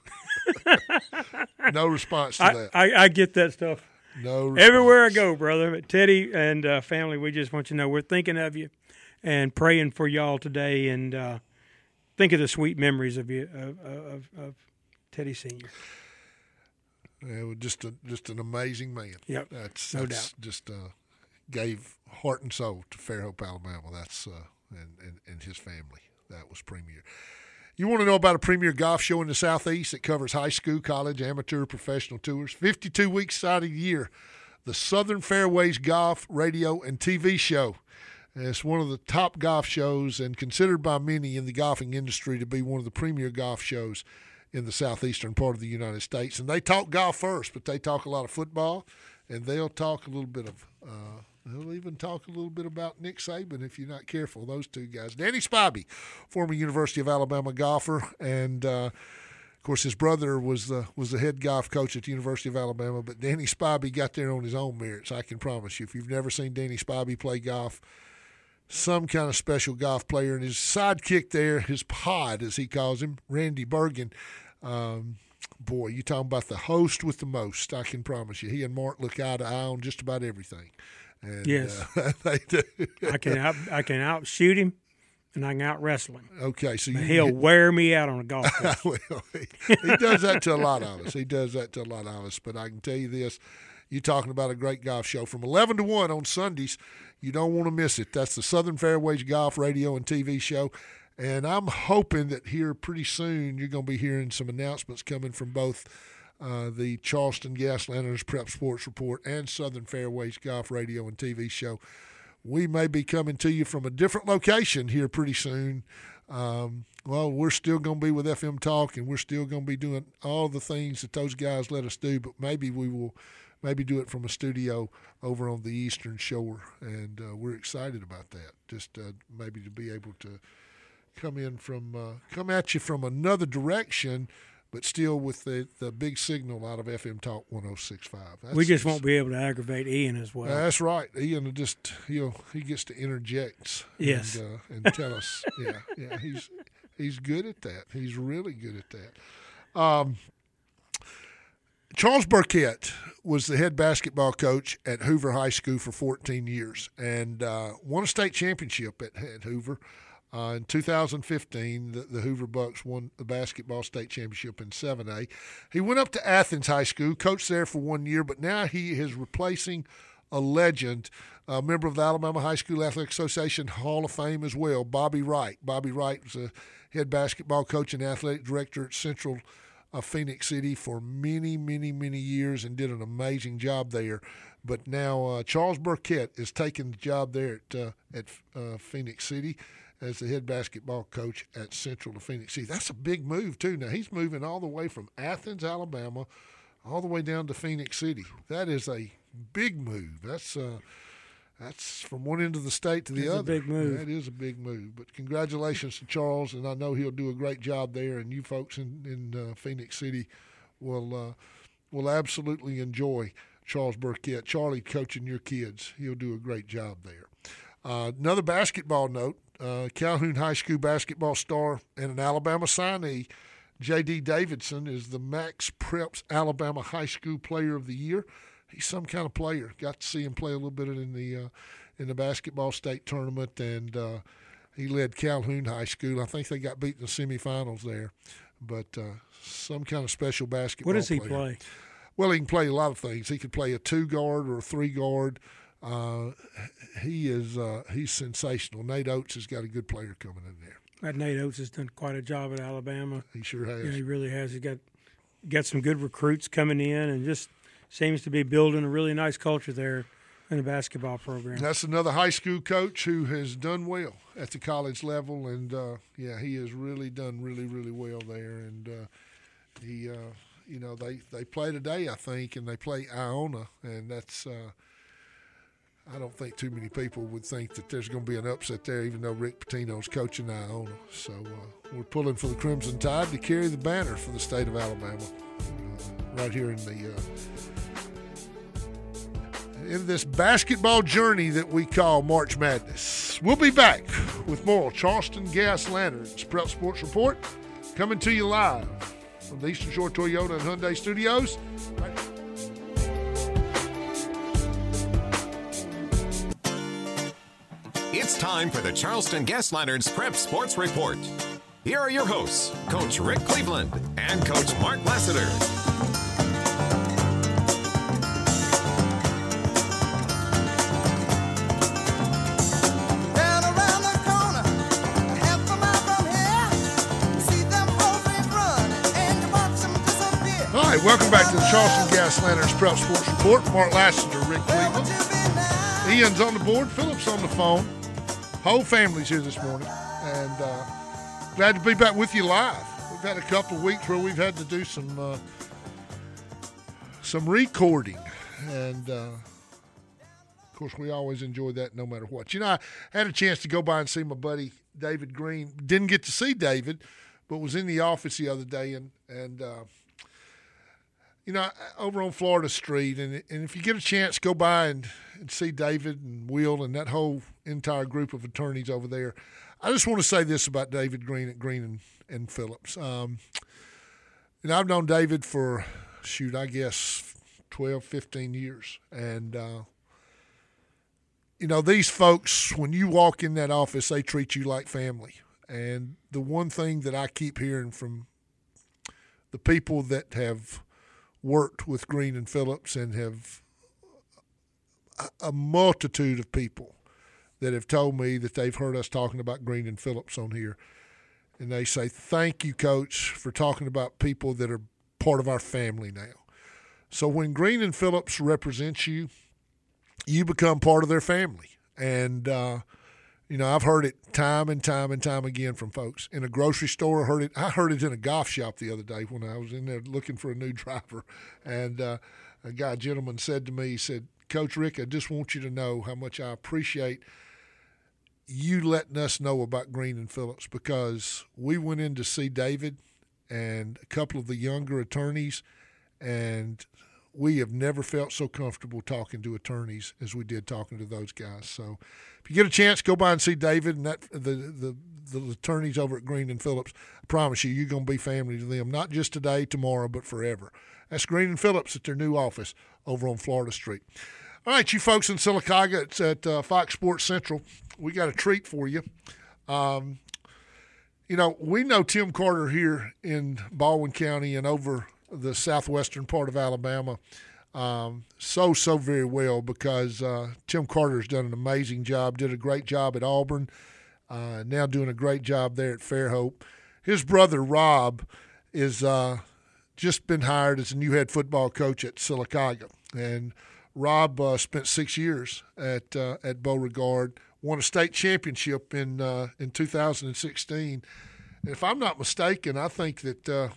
No response to I, that. I, I get that stuff No response. everywhere I go, brother. But Teddy and uh, family, we just want you to know we're thinking of you and praying for y'all today, and uh, think of the sweet memories of you of, of, of Teddy Senior Yeah, well, just a, just an amazing man. Yep, That's, no that's doubt. just uh, gave heart and soul to Fairhope, Alabama. That's uh, and, and and his family. That was premier. You want to know about a premier golf show in the Southeast that covers high school, college, amateur, professional tours? fifty-two weeks out of the year, the Southern Fairways Golf Radio and T V Show. It's one of the top golf shows and considered by many in the golfing industry to be one of the premier golf shows in the southeastern part of the United States. And they talk golf first, but they talk a lot of football, and they'll talk a little bit of uh, they'll even talk a little bit about Nick Saban if you're not careful, those two guys. Danny Spivey, former University of Alabama golfer, and uh, of course his brother was the was the head golf coach at the University of Alabama, but Danny Spivey got there on his own merits, I can promise you. If you've never seen Danny Spivey play golf, some kind of special golf player, and his sidekick there, his pod, as he calls him, Randy Bergen. Um, boy, you talking about the host with the most, I can promise you. He and Mark look eye to eye on just about everything. And, Yes. uh, they do. I can out I can outshoot him, and I can out wrestle him. Okay, so you He'll wear me out on a golf course. well, he, he does that to a lot of us. He does that to a lot of us. But I can tell you this, you're talking about a great golf show from eleven to one on Sundays. You don't want to miss it. That's the Southern Fairways Golf Radio and T V Show. And I'm hoping that here pretty soon you're going to be hearing some announcements coming from both uh, the Charleston Gas Lanterns Prep Sports Report and Southern Fairways Golf Radio and T V Show. We may be coming to you from a different location here pretty soon. Um, well, we're still going to be with F M Talk, and we're still going to be doing all the things that those guys let us do, but maybe we will maybe do it from a studio over on the Eastern Shore, and uh, we're excited about that, just uh, maybe to be able to come in from uh, come at you from another direction, but still with the, the big signal out of F M Talk one oh six point five. That's, We just won't be able to aggravate Ian as well. That's right. Ian will just he'll he gets to interject. Yes. And, uh, and tell us. Yeah, yeah. He's He's good at that. He's really good at that. Um, Charles Burkett was the head basketball coach at Hoover High School for fourteen years and uh, won a state championship at, at Hoover. Uh, in two thousand fifteen, the, the Hoover Bucks won the basketball state championship in seven A. He went up to Athens High School, coached there for one year, but now he is replacing a legend, a member of the Alabama High School Athletic Association Hall of Fame as well, Bobby Wright. Bobby Wright was a head basketball coach and athletic director at Central uh, Phoenix City for many, many, many years and did an amazing job there. But now uh, Charles Burkett is taking the job there at, uh, at uh, Phoenix City as the head basketball coach at Central to Phoenix City. That's a big move, too. Now, he's moving all the way from Athens, Alabama, all the way down to Phoenix City. That is a big move. That's uh, that's from one end of the state to the That's other. a big move. That is a big move. But congratulations to Charles, and I know he'll do a great job there, and you folks in, in uh, Phoenix City will, uh, will absolutely enjoy Charles Burkett. Charlie coaching your kids. He'll do a great job there. Uh, another basketball note, uh, Calhoun High School basketball star and an Alabama signee, J D Davidson, is the Max Preps Alabama High School Player of the Year. He's some kind of player. Got to see him play a little bit in the uh, in the basketball state tournament, and uh, he led Calhoun High School. I think they got beat in the semifinals there, but uh, some kind of special basketball What does he player. play? Well, he can play a lot of things. He can play a two guard or a three guard. Uh, he is uh, he's sensational. Nate Oates has got a good player coming in there. That Nate Oates has done quite a job at Alabama. He sure has. Yeah, he really has. He got got some good recruits coming in, and just seems to be building a really nice culture there in the basketball program. That's another high school coach who has done well at the college level, and uh, yeah, he has really done really, really well there. And uh, he, uh, you know, they they play today, I think, and they play Iona, and that's. Uh, I don't think too many people would think that there's going to be an upset there, even though Rick Pitino's coaching Iona. So uh, we're pulling for the Crimson Tide to carry the banner for the state of Alabama, uh, right here in the uh, in this basketball journey that we call March Madness. We'll be back with more Charleston Gas Lanterns Prep Sports Report, coming to you live from the Eastern Shore Toyota and Hyundai Studios. Right here. It's time for the Charleston Gas Lanterns Prep Sports Report. Here are your hosts, Coach Rick Cleveland and Coach Mark Lassiter. Down around the corner, half a mile from here, you see them both running, and you watch them disappear. All right, welcome back to the Charleston Gas Lanterns Prep Sports Report. Mark Lassiter, Rick Where would Cleveland. you be now? Ian's on the board. Philip's on the phone. Whole family's here this morning, and uh, glad to be back with you live. We've had a couple of weeks where we've had to do some uh, some recording, and uh, of course we always enjoy that no matter what. You know, I had a chance to go by and see my buddy David Green. Didn't get to see David, but was in the office the other day, and and uh, you know, over on Florida Street, and and if you get a chance, go by and, and see David and Will and that whole entire group of attorneys over there. I just want to say this about David Green at Green and, and Phillips. Um, and I've known David for, shoot, I guess twelve, fifteen years. And, uh, you know, these folks, when you walk in that office, they treat you like family. And the one thing that I keep hearing from the people that have worked with Green and Phillips and have a multitude of people that have told me that they've heard us talking about Green and Phillips on here. And they say, thank you, Coach, for talking about people that are part of our family now. So when Green and Phillips represents you, you become part of their family. And, uh, you know, I've heard it time and time and time again from folks. In a grocery store, I heard it, I heard it in a golf shop the other day when I was in there looking for a new driver. And uh, a guy, a gentleman said to me, he said, Coach Rick, I just want you to know how much I appreciate you letting us know about Green and Phillips, because we went in to see David and a couple of the younger attorneys, and we have never felt so comfortable talking to attorneys as we did talking to those guys. So if you get a chance, go by and see David and that the the, the attorneys over at Green and Phillips. I promise you, you're going to be family to them, not just today, tomorrow, but forever. That's Green and Phillips at their new office over on Florida Street. All right, you folks in Sylacauga, it's at uh, Fox Sports Central. We got a treat for you. Um, you know, we know Tim Carter here in Baldwin County and over the southwestern part of Alabama um, so, so very well because uh, Tim Carter's done an amazing job, did a great job at Auburn, uh, now doing a great job there at Fairhope. His brother, Rob, is uh, just been hired as a new head football coach at Sylacauga. And Rob uh, spent six years at uh, at Beauregard, won a state championship in uh, in two thousand sixteen. And if I'm not mistaken, I think that uh,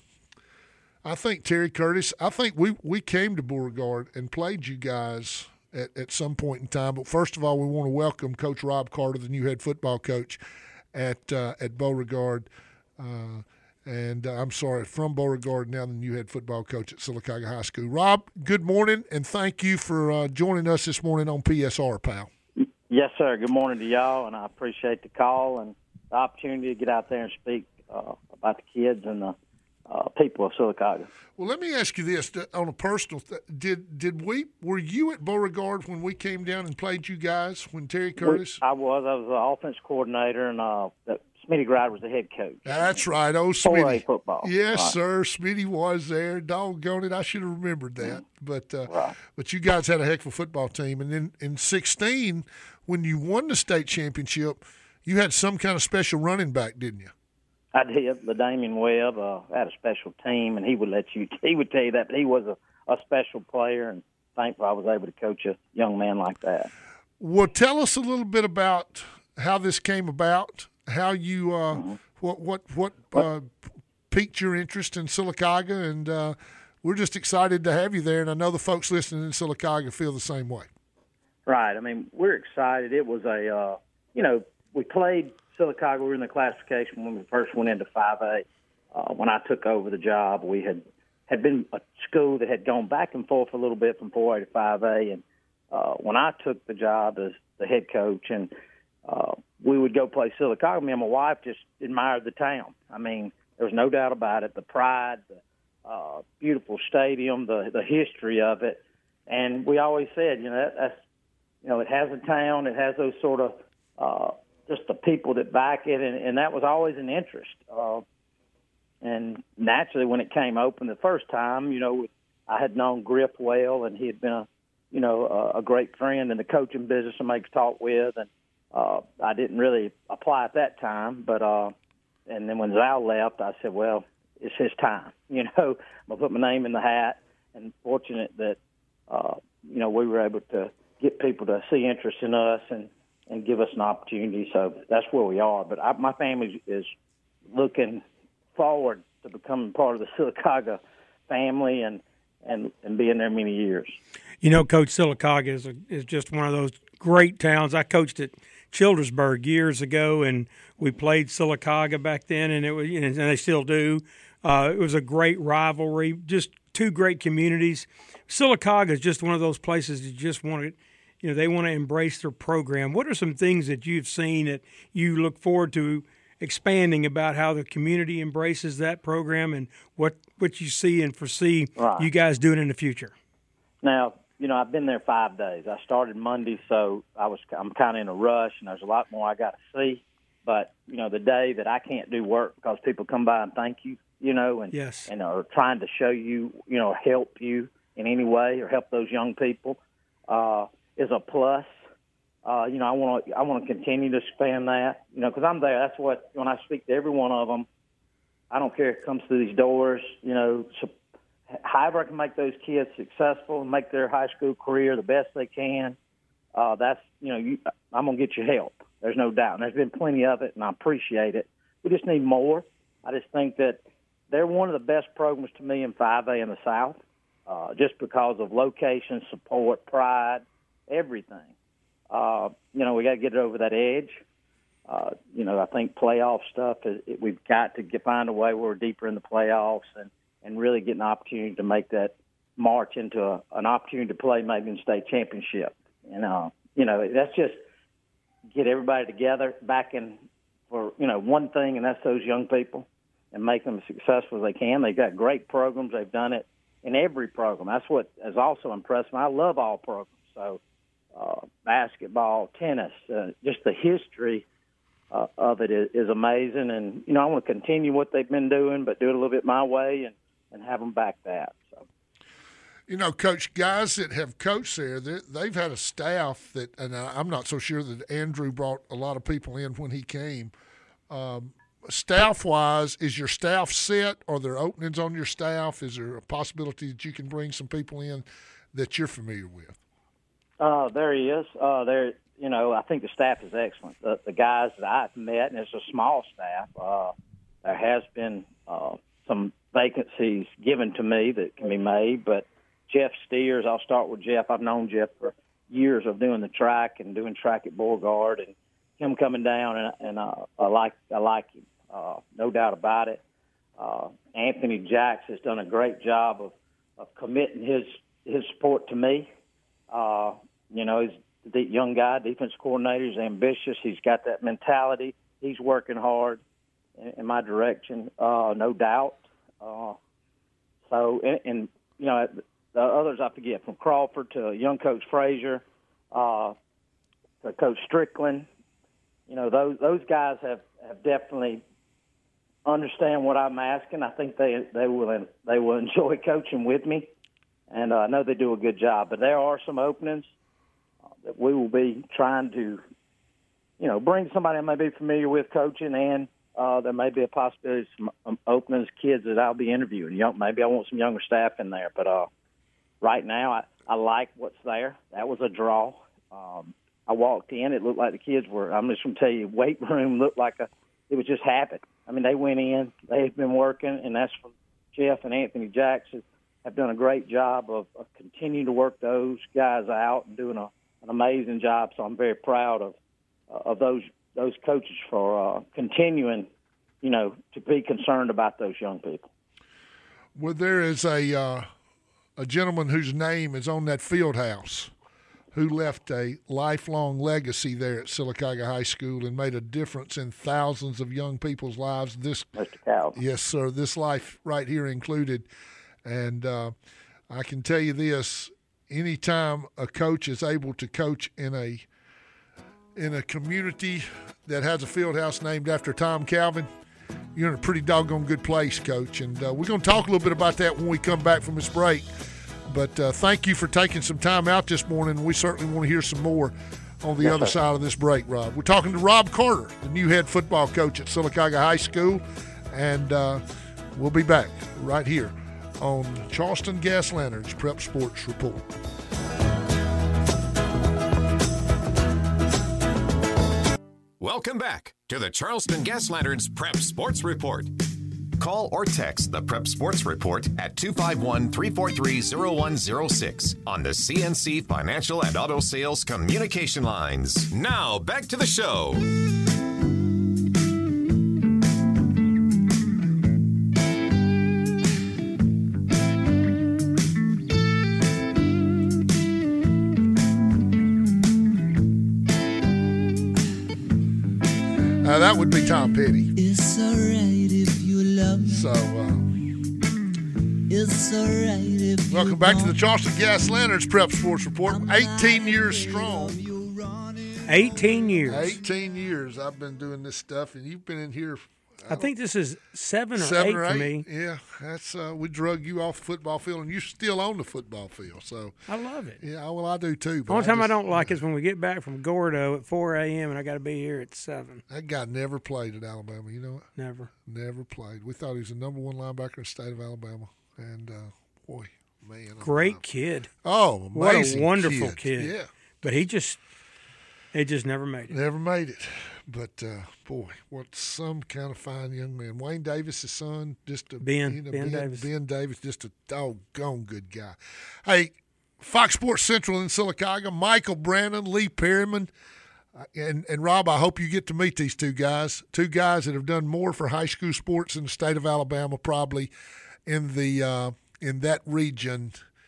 I think Terry Curtis. I think we, we came to Beauregard and played you guys at, at some point in time. But first of all, we want to welcome Coach Rob Carter, the new head football coach at uh, at Beauregard. Uh, And uh, I'm sorry, from Beauregard, now the new head football coach at Sylacauga High School. Rob, good morning, and thank you for uh, joining us this morning on P S R, pal. Yes, sir. Good morning to y'all, and I appreciate the call and the opportunity to get out there and speak uh, about the kids and the uh, people of Sylacauga. Well, let me ask you this on a personal: th- did did we were you at Beauregard when we came down and played you guys when Terry Curtis? I was. I was the offense coordinator, and uh, the, Smitty Grider was the head coach. That's right. Oh, four A Smitty. football. Yes, right. sir. Smitty was there. Doggone it. I should have remembered that. But uh, Right. but you guys had a heck of a football team. And then in sixteen, when you won the state championship, you had some kind of special running back, didn't you? I did. The Damian Webb uh, had a special team, and he would let you. He would tell you that, but he was a, a special player, and thankful I was able to coach a young man like that. Well, tell us a little bit about how this came about, how you uh, mm-hmm. what what what uh, piqued your interest in Sylacauga, and uh, we're just excited to have you there. And I know the folks listening in Sylacauga feel the same way. Right. I mean, we're excited. It was a, uh, you know, we played Sylacauga. We were in the classification when we first went into five A. Uh, when I took over the job, we had had been a school that had gone back and forth a little bit from four A to five A. And uh, when I took the job as the head coach, and uh, we would go play Sylacauga, me and my wife just admired the town. I mean, there was no doubt about it. The pride, the uh, beautiful stadium, the the history of it. And we always said, you know, that, that's, you know, it has a town, it has those sort of, uh, just the people that back it, and, and that was always an interest. Uh, and naturally, when it came open the first time, you know, I had known Griff well, and he had been a, you know, a, a great friend in the coaching business I make talk with, and uh, I didn't really apply at that time. But uh, and then when Zal left, I said, well, it's his time. You know, I'm gonna put my name in the hat, and fortunate that uh, you know we were able to get people to see interest in us and. and give us an opportunity. So that's where we are. But I, my family is looking forward to becoming part of the Sylacauga family and, and, and being there many years. You know, Coach, Sylacauga is, a, is just one of those great towns. I coached at Childersburg years ago, and we played Sylacauga back then, and it was, and they still do. Uh, it was a great rivalry, just two great communities. Sylacauga is just one of those places you just want to – you know, they want to embrace their program. What are some things that you've seen that you look forward to expanding about how the community embraces that program, and what, what you see and foresee right. you guys doing in the future? Now, you know, I've been there five days. I started Monday, so I was I'm kind of in a rush, and there's a lot more I got to see. But, you know, the day that I can't do work because people come by and thank you, you know, and, yes. and are trying to show you, you know, help you in any way or help those young people, uh, is a plus. Uh, you know, I want to I want to continue to expand that. You know, because I'm there. That's what when I speak to every one of them, I don't care if it comes through these doors. You know, so, however I can make those kids successful and make their high school career the best they can. Uh, that's you know, you, I'm gonna get you help. There's no doubt. And there's been plenty of it, and I appreciate it. We just need more. I just think that they're one of the best programs to me in five A in the South, uh, just because of location, support, pride. Everything. Uh, you know, we got to get it over that edge. Uh, you know, I think playoff stuff, is, it, we've got to get, find a way where we're deeper in the playoffs and, and really get an opportunity to make that march into a, an opportunity to play maybe in state championship. And, uh, you know, that's just get everybody together back in for, you know, one thing, and that's those young people, and make them as successful as they can. They've got great programs. They've done it in every program. That's what has also impressed me. I love all programs. So uh, basketball, tennis, uh, just the history uh, of it is, is amazing. And, you know, I want to continue what they've been doing, but do it a little bit my way and, and have them back that. So. You know, Coach, guys that have coached there, they've had a staff that, and I'm not so sure that Andrew brought a lot of people in when he came. Um, staff-wise, is your staff set? Are there openings on your staff? Is there a possibility that you can bring some people in that you're familiar with? Uh, there he is. Uh, there, you know, I think the staff is excellent. The, the guys that I've met, and it's a small staff, uh, there has been uh, some vacancies given to me that can be made, but Jeff Steers, I'll start with Jeff. I've known Jeff for years of doing the track and doing track at Beauregard, and him coming down, and, and uh, I like I like him, uh, no doubt about it. Uh, Anthony Jacks has done a great job of, of committing his his support to me. Uh, you know, he's the young guy, defense coordinator. He's ambitious. He's got that mentality. He's working hard in, in my direction, uh, no doubt. Uh, so, and, and you know, the others I forget, from Crawford to young Coach Frazier, uh, to Coach Strickland. You know, those those guys have, have definitely understand what I'm asking. I think they they will they will enjoy coaching with me, and uh, I know they do a good job. But there are some openings uh, that we will be trying to, you know, bring somebody I may be familiar with coaching, and uh, there may be a possibility of some um, openings, kids that I'll be interviewing. You know, maybe I want some younger staff in there, but uh, right now I, I like what's there. That was a draw. Um, I walked in, it looked like the kids were, I'm just going to tell you, weight room looked like a, it was just happened. I mean, they went in, they've been working, and that's from Jeff and Anthony Jackson have done a great job of, of continuing to work those guys out and doing a, an amazing job. So I'm very proud of of those those coaches for uh, continuing, you know, to be concerned about those young people. Well, there is a uh, a gentleman whose name is on that field house, who left a lifelong legacy there at Sylacauga High School and made a difference in thousands of young people's lives. This, Mister Cow. Yes, sir, this life right here included. And uh, I can tell you this, anytime a coach is able to coach in a in a community that has a field house named after Tom Calvin, you're in a pretty doggone good place, Coach. And uh, we're going to talk a little bit about that when we come back from this break. But uh, thank you for taking some time out this morning. We certainly want to hear some more on the yes, other sir. side of this break, Rob. We're talking to Rob Carter, the new head football coach at Sylacauga High School, and uh, we'll be back right here on Charleston Gas Lanterns Prep Sports Report. Welcome back to the Charleston Gas Lanterns Prep Sports Report. Call or text the Prep Sports Report at two five one, three four three, zero one zero six on the C N C Financial and Auto Sales Communication Lines. Now, back to the show. Uh, that would be Tom Petty. It's alright if you love me. So, uh, It's alright if welcome you back to the want Charleston Gas Lanterns Prep Sports Report. eighteen years strong. eighteen years. eighteen years I've been doing this stuff, and you've been in here. I think this is seven or Seven eight or eight. for me. Yeah, that's uh, we drug you off the football field, and you're still on the football field. So I love it. yeah, well, I do too. The But only time I, just- don't like is when we get back from Gordo at four a.m. and I got to be here at seven. That guy never played at Alabama. You know what? Never. Never played. We thought he was the number one linebacker in the state of Alabama, and uh, boy, man, Great alive. kid. Oh, What a amazing wonderful kid. kid. Yeah, But he just, he just never made it. never made it. But uh, boy, what some kind of fine young man. Wayne Davis, his son, just a Ben, you know, Ben Davis. Ben Davis, just a doggone good guy. Hey, Fox Sports Central in Sylacauga, Michael Brannon, Lee Perryman, uh, and and Rob. I hope you get to meet these two guys. Two guys that have done more for high school sports in the state of Alabama, probably in the uh, in that region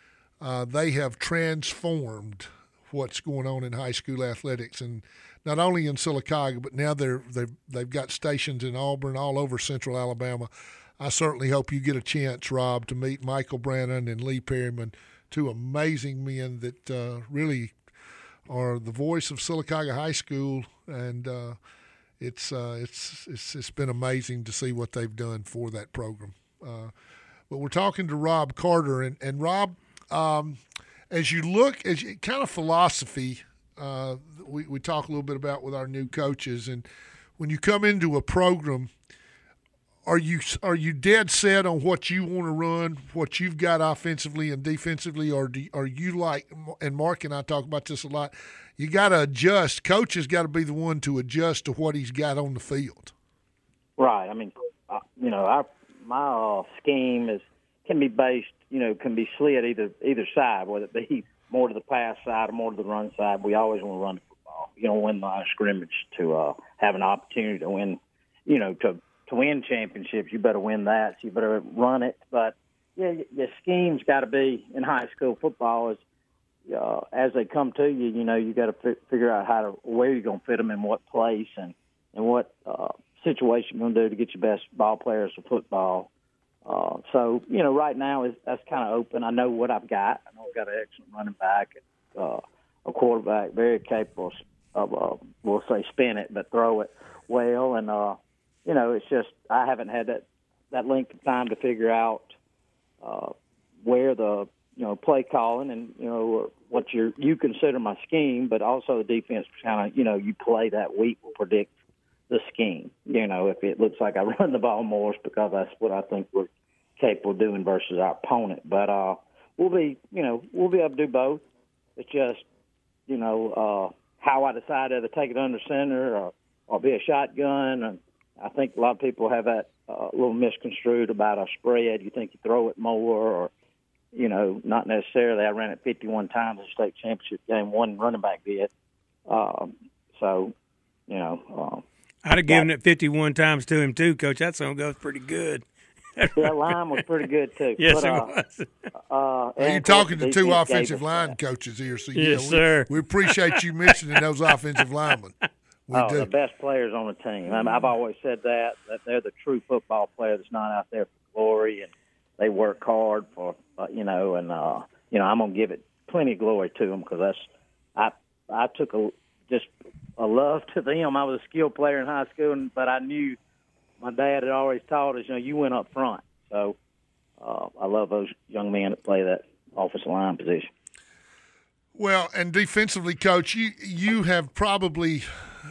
uh, they have transformed what's going on in high school athletics, and not only in Sylacauga, but now they're they've they've got stations in Auburn, all over Central Alabama. I certainly hope you get a chance, Rob, to meet Michael Brannon and Lee Perryman, two amazing men that uh, really are the voice of Sylacauga High School, and uh, it's, uh, it's it's it's been amazing to see what they've done for that program. Uh, but we're talking to Rob Carter, and and Rob, um, as you look, as you, kind of philosophy, uh, we we talk a little bit about with our new coaches, and when you come into a program, are you are you dead set on what you want to run, what you've got offensively and defensively, or do, are you like, and Mark and I talk about this a lot, you got to adjust. Coach has got to be the one to adjust to what he's got on the field. Right. I mean, uh, you know, our my uh, scheme is can be based, you know, can be slid either either side, whether it be more to the pass side or more to the run side. We always want to run the football. You know, win the line of scrimmage to uh, have an opportunity to win, you know, to to win championships. You better win that. So you better run it. But yeah, your scheme's got to be in high school football is uh, as they come to you. You know, you got to f- figure out how to where you're going to fit them in what place and and what uh, situation you're going to do to get your best ball players to football. Uh, so you know, right now is that's kind of open. I know what I've got. I know I've got an excellent running back, and, uh, a quarterback, very capable of uh, we'll say spin it, but throw it well, and uh, you know, it's just I haven't had that, that length of time to figure out uh, where the you know play calling and you know what you you consider my scheme, but also the defense kind of you know you play that week will predict the scheme. You know, if it looks like I run the ball more, it's because that's what I think we're capable of doing versus our opponent. But uh, we'll be you know we'll be able to do both. It's just you know uh, how I decide to take it under center or, or be a shotgun and. I think a lot of people have that uh, a little misconstrued about a spread. You think you throw it more or, you know, not necessarily. I ran it fifty-one times in the state championship game. One running back did. Um, so, you know. Um, I'd have given it fifty-one times to him, too, Coach. That song goes pretty good. That line was pretty good, too. Yes, but, it uh, was. Uh, Well, you're talking to two offensive line coaches here. So, yes, yeah, we, sir. We appreciate you mentioning those offensive linemen. We oh, do. the best players on the team. I mean, I've always said that, that they're the true football player that's not out there for glory, and they work hard for, uh, you know, and, uh, you know, I'm going to give it plenty of glory to them because that's, I, I took a, just a love to them. I was a skilled player in high school, and, but I knew my dad had always taught us, you know, you went up front. So uh, I love those young men that play that offensive line position. Well, and defensively, Coach, you you have probably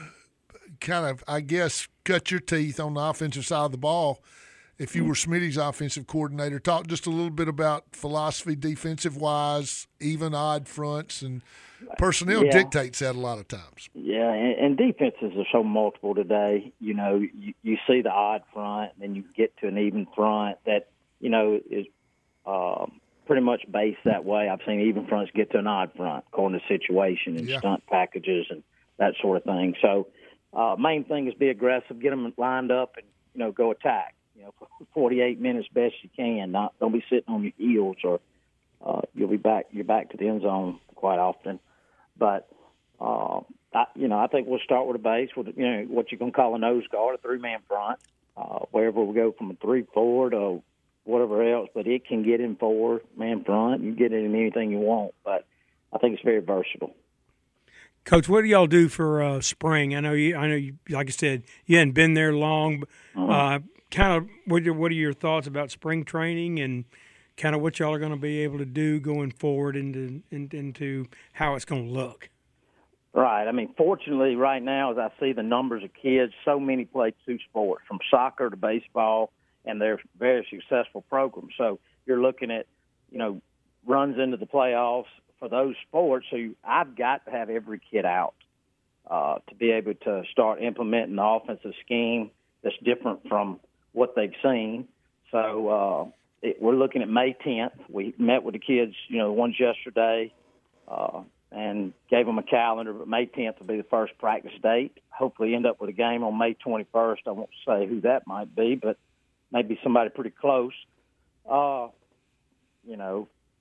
kind of, I guess, cut your teeth on the offensive side of the ball. If you were Smitty's offensive coordinator, talk just a little bit about philosophy defensive-wise, even odd fronts, and personnel yeah. dictates that a lot of times. Yeah, and, and defenses are so multiple today. You know, you, you see the odd front, and then you get to an even front that, you know, is uh, pretty much based that way. I've seen even fronts get to an odd front according to situation and yeah. stunt packages and that sort of thing. So uh, main thing is be aggressive, get them lined up, and, you know, go attack. You know, for forty-eight minutes best you can. Not don't be sitting on your heels, or uh, you'll be back. You're back to the end zone quite often. But uh, I, you know, I think we'll start with a base with you know what you can call a nose guard, a three-man front. Uh, wherever we go from a three-four to whatever else, but it can get in four-man front. You get it in anything you want, but I think it's very versatile. Coach, what do y'all do for uh, spring? I know you. I know you. Like I said, you hadn't been there long. But, Uh-huh. uh, kind of, what are, what are your thoughts about spring training and kind of what y'all are going to be able to do going forward into into, into how it's going to look? Right. I mean, fortunately, right now, as I see the numbers of kids, so many play two sports, from soccer to baseball, and they're very successful programs. So you're looking at, you know, runs into the playoffs for those sports. So you, I've got to have every kid out uh, to be able to start implementing the offensive scheme that's different from what they've seen. So uh, it, we're looking at May tenth. We met with the kids, you know, ones yesterday, uh, and gave them a calendar, but May tenth will be the first practice date. Hopefully end up with a game on May twenty-first. I won't say who that might be, but maybe somebody pretty close. Uh, you know, but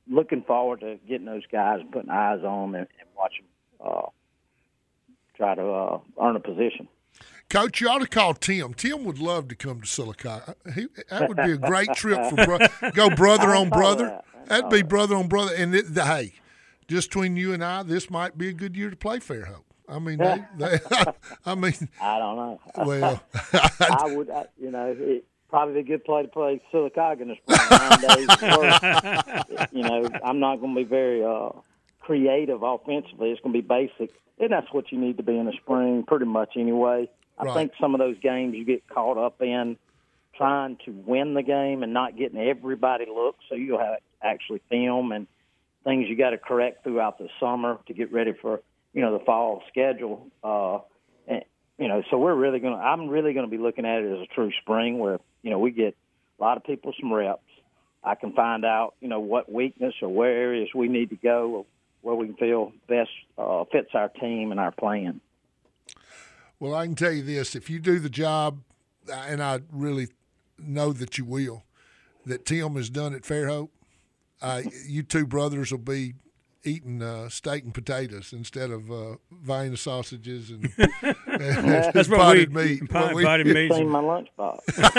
looking forward to getting those guys and putting eyes on them and, and watch them uh, try to uh, earn a position. Coach, you ought to call Tim. Tim would love to come to Sylacauga. He, that would be a great trip for bro- go brother on brother. That'd be brother on brother. And it, the, hey, just between you and I, this might be a good year to play Fairhope. I mean, they, they, I mean, I don't know. Well, I would, I, you know, it probably be a good play to play Sylacauga in the spring. Nine days. You know, I'm not going to be very uh, creative offensively. It's going to be basic, and that's what you need to be in the spring, pretty much anyway. I Right. think some of those games you get caught up in trying to win the game and not getting everybody looks, so you'll have actually film and things you got to correct throughout the summer to get ready for, you know, the fall schedule. Uh, and, you know, so we're really going to, I'm really going to be looking at it as a true spring where, you know, we get a lot of people some reps. I can find out, you know, what weakness or where areas we need to go or where we can feel best uh, fits our team and our plan. well, I can tell you this: if you do the job, and I really know that you will, that Tim has done at Fairhope, uh, you two brothers will be eating uh, steak and potatoes instead of uh, Vienna sausages and, and That's what potted we, meat. pot- What we- potted meat. Clean my lunchbox.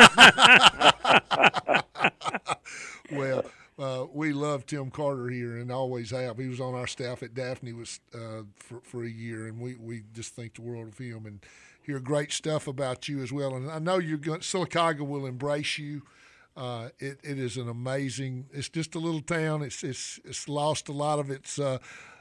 Well, uh, we love Tim Carter here and always have. He was on our staff at Daphne was uh, for, for a year, and we, we just think the world of him and hear great stuff about you as well. And I know you're going, Sylacauga will embrace you. Uh, it, it is an amazing. It's just a little town. It's it's it's lost a lot of its. Uh,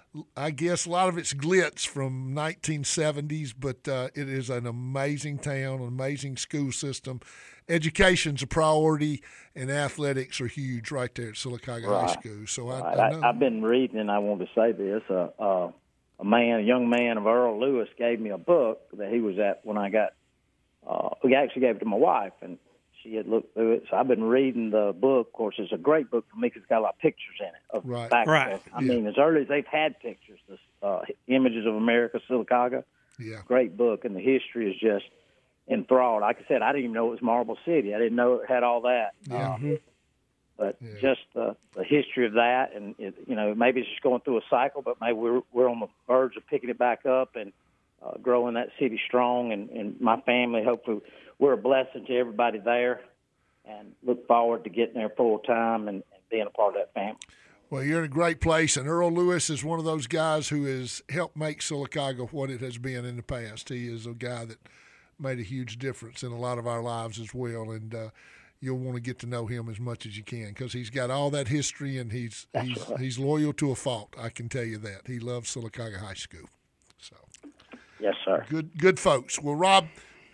I guess a lot of its glitz from nineteen seventies, but uh, it is an amazing town, an amazing school system. Education's a priority, and athletics are huge right there at Sylacauga Right. High School. So I, Right. I know. I, I've been reading, and I want to say this. Uh, uh, a man, a young man of Earl Lewis, gave me a book that he was at when I got. Uh, he actually gave it to my wife, and she had looked through it. So I've been reading the book. Of course, it's a great book for me because it's got a lot of pictures in it. Of Right. back Right. there. I Yeah. mean, as early as they've had pictures, this uh, Images of America, Sylacauga. yeah. Great book, and the history is just enthralled. Like I said, I didn't even know it was Marble City. I didn't know it had all that. Yeah. Uh, but Yeah. just the, the history of that, and it, you know, maybe it's just going through a cycle, but maybe we're we're on the verge of picking it back up and uh, growing that city strong. And, and my family, hopefully, we're a blessing to everybody there, and look forward to getting there full time and, and being a part of that family. Well, you're in a great place, and Earl Lewis is one of those guys who has helped make Sylacauga what it has been in the past. He is a guy that made a huge difference in a lot of our lives as well, and uh, you'll want to get to know him as much as you can because he's got all that history, and he's he's right. he's loyal to a fault. I can tell you that. He loves Sylacauga High School. So Yes, sir. good, good folks. Well, Rob,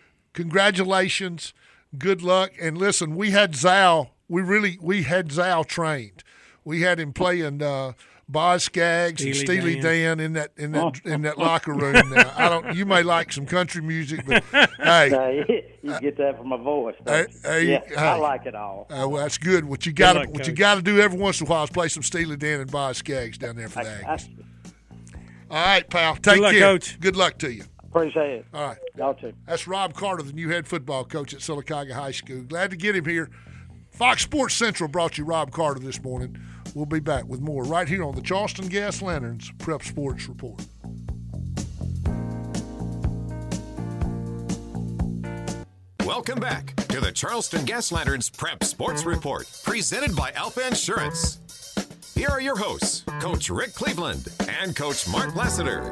congratulations, good luck, and listen, we had Zal. We really we had Zal trained. We had him playing uh, Boz Skaggs and Steely Steely Dan. Dan. in that in that in that locker room. Now, I don't. You may like some country music, but hey, Uh, you get that from my voice. Hey, Don't you? hey, yeah, I hey. like it all. uh, well, that's good. What you got to luck, what you Coach. got to do every once in a while is play some Steely Dan and Boz Skaggs down there for the I, I Aggies. All right, pal. Take luck, care. Coach. Good luck to you. appreciate it. All right. Y'all too. That's Rob Carter, the new head football coach at Sylacauga High School. Glad to get him here. Fox Sports Central brought you Rob Carter this morning. We'll be back with more right here on the Charleston Gas Lanterns Prep Sports Report. Welcome back to the Charleston Gas Lanterns Prep Sports Report, presented by Alpha Insurance. Here are your hosts, Coach Rick Cleveland and Coach Mark Lassiter.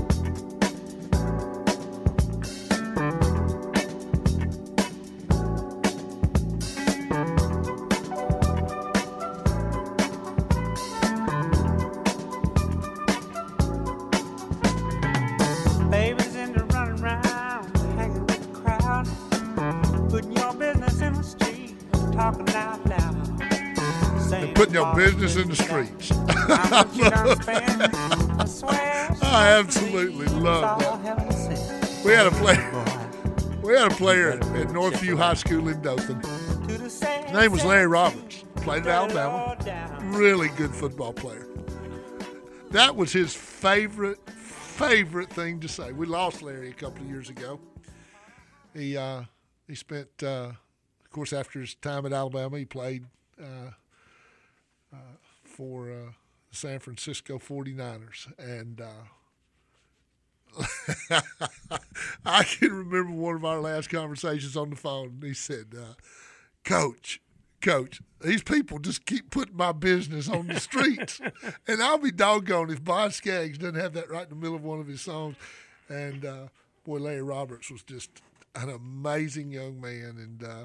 Babies into running around, hanging with the crowd, putting your business in the street, talking out loud. Saying Putting your all business in the this streets. how much you done spent. I swear, I absolutely love it's all that. heaven sent. We had a player. Boy, We had a player at, at Northview High School in Dothan. to the same His name was Larry Roberts. Played at Alabama. down. Really good football player. That was his favorite, favorite thing to say. We lost Larry a couple of years ago. He uh, he spent, uh, of course, after his time at Alabama, he played uh, uh, for uh, the San Francisco forty-niners. And uh, I can remember one of our last conversations on the phone. He said, uh, Coach, Coach, these people just keep putting my business on the streets. And I'll be doggone if Boz Scaggs doesn't have that right in the middle of one of his songs. And, uh, boy, Larry Roberts was just an amazing young man. And uh,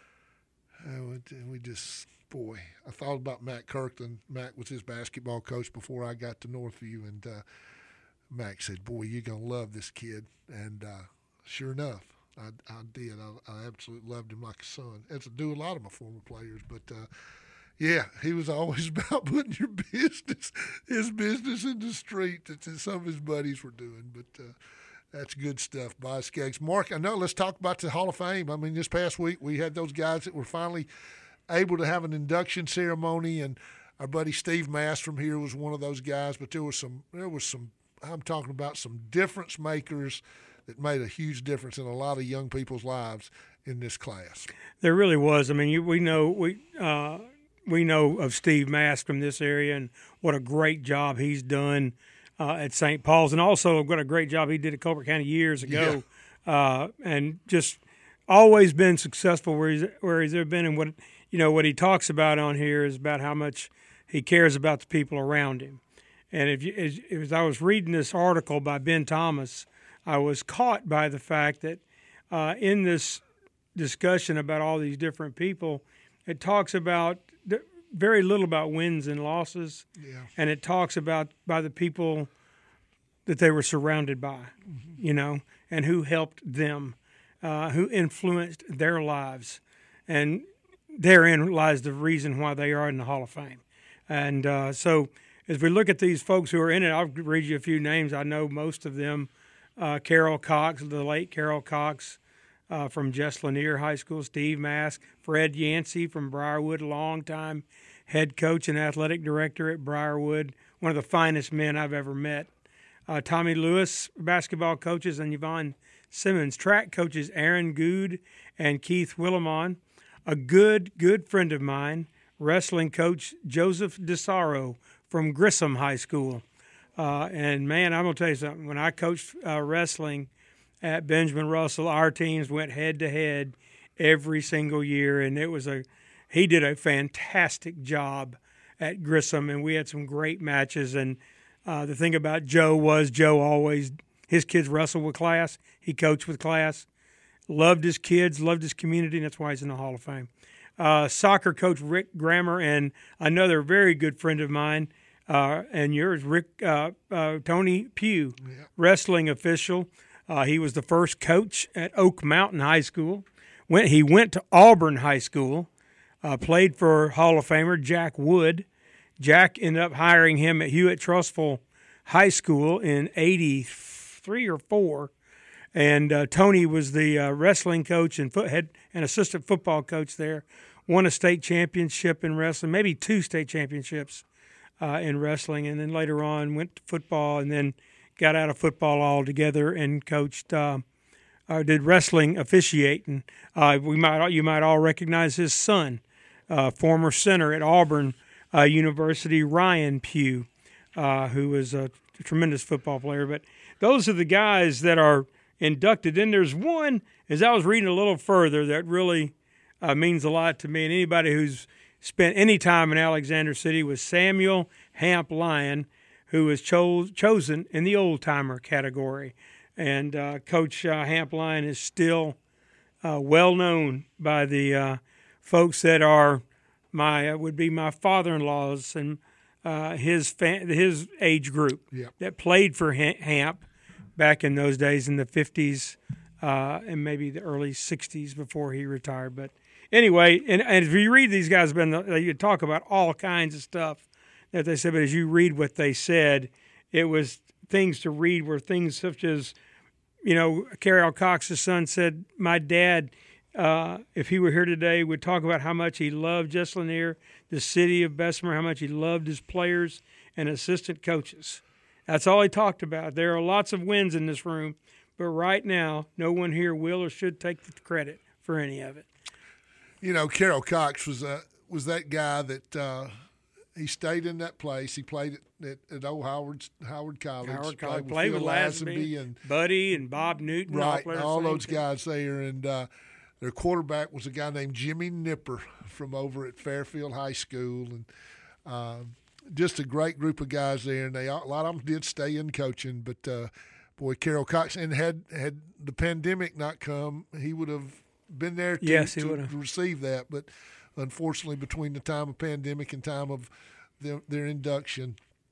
we just, boy, I thought about Matt Kirkland. Matt was his basketball coach before I got to Northview. And uh, Mac said, boy, you're going to love this kid. And uh, sure enough, I, I did. I, I absolutely loved him like a son. As I do a lot of my former players. But, uh, yeah, he was always about putting your business, his business in the street that some of his buddies were doing. But uh, that's good stuff, Boz Scaggs. Mark, I know, let's talk about the Hall of Fame. I mean, this past week we had those guys that were finally able to have an induction ceremony, and our buddy Steve Mast from here was one of those guys. But there was some, there was some, I'm talking about some difference makers that made a huge difference in a lot of young people's lives in this class. There really was. I mean, you, we know we uh, we know of Steve Mast from this area and what a great job he's done uh, at Saint Paul's, and also what a great job he did at Colbert County years ago, yeah. uh, and just always been successful where he's where he's ever been. And what you know what he talks about on here is about how much he cares about the people around him. And if you, as, as I was reading this article by Ben Thomas, I was caught by the fact that uh, in this discussion about all these different people, it talks about very little about wins and losses, yeah. and it talks about by the people that they were surrounded by, mm-hmm. you know, and who helped them, uh, who influenced their lives, and therein lies the reason why they are in the Hall of Fame. And uh, so as we look at these folks who are in it, I'll read you a few names. I know most of them. Uh, Carol Cox, the late Carol Cox uh, from Jess Lanier High School, Steve Mask, Fred Yancey from Briarwood, longtime head coach and athletic director at Briarwood, one of the finest men I've ever met. Uh, Tommy Lewis, basketball coaches, and Yvonne Simmons, track coaches Aaron Good and Keith Willimon. A good, good friend of mine, wrestling coach Joseph DeSaro from Grissom High School. Uh, and, man, I'm going to tell you something. When I coached uh, wrestling at Benjamin Russell, our teams went head-to-head every single year, and it was a he did a fantastic job at Grissom, and we had some great matches. And uh, the thing about Joe was Joe always – his kids wrestled with class. He coached with class, loved his kids, loved his community, and that's why he's in the Hall of Fame. Uh, soccer coach Rick Grammer and another very good friend of mine, Uh, and yours, Rick uh, uh, Tony Pugh, yeah. wrestling official. Uh, he was the first coach at Oak Mountain High School. Went he went to Auburn High School, uh, played for Hall of Famer Jack Wood. Jack ended up hiring him at Hewitt Trustful High School in eighty-three or four, and uh, Tony was the uh, wrestling coach and foot head and assistant football coach there. Won a state championship in wrestling, maybe two state championships. Uh, in wrestling, and then later on went to football, and then got out of football altogether and coached, uh, or did wrestling officiating. Uh, we might you might all recognize his son, uh, former center at Auburn uh, University, Ryan Pugh, uh, who was a tremendous football player. But those are the guys that are inducted. Then there's one, as I was reading a little further, that really uh, means a lot to me, and anybody who's spent any time in Alexander City, was Samuel Hamp Lyon, who was cho- chosen in the old-timer category. And uh, Coach uh, Hamp Lyon is still uh, well-known by the uh, folks that are my uh, would be my father-in-law's and uh, his fa- his age group yep. that played for Hamp back in those days in the fifties uh, and maybe the early sixties before he retired. But anyway, and, and if you read these guys, been you talk about all kinds of stuff that they said, but as you read what they said, it was things to read were things such as, you know, Carol Cox's son said, my dad, uh, if he were here today, would talk about how much he loved Jess Lanier, the city of Bessemer, how much he loved his players and assistant coaches. That's all he talked about. There are lots of wins in this room, but right now, no one here will or should take the credit for any of it. You know, Carol Cox was uh, was that guy that uh, he stayed in that place. He played at, at, at old Howard Howard College. Howard played College with played Phil with Lazenby, and Buddy, and Bob Newton. right, all, and all those thing. guys there. And uh, their quarterback was a guy named Jimmy Nipper from over at Fairfield High School, and uh, just a great group of guys there. And they a lot of them did stay in coaching, but uh, boy, Carroll Cox, and had had the pandemic not come, he would have been there to, yes, he to, would have. to receive that. But unfortunately, between the time of pandemic and time of their, their induction,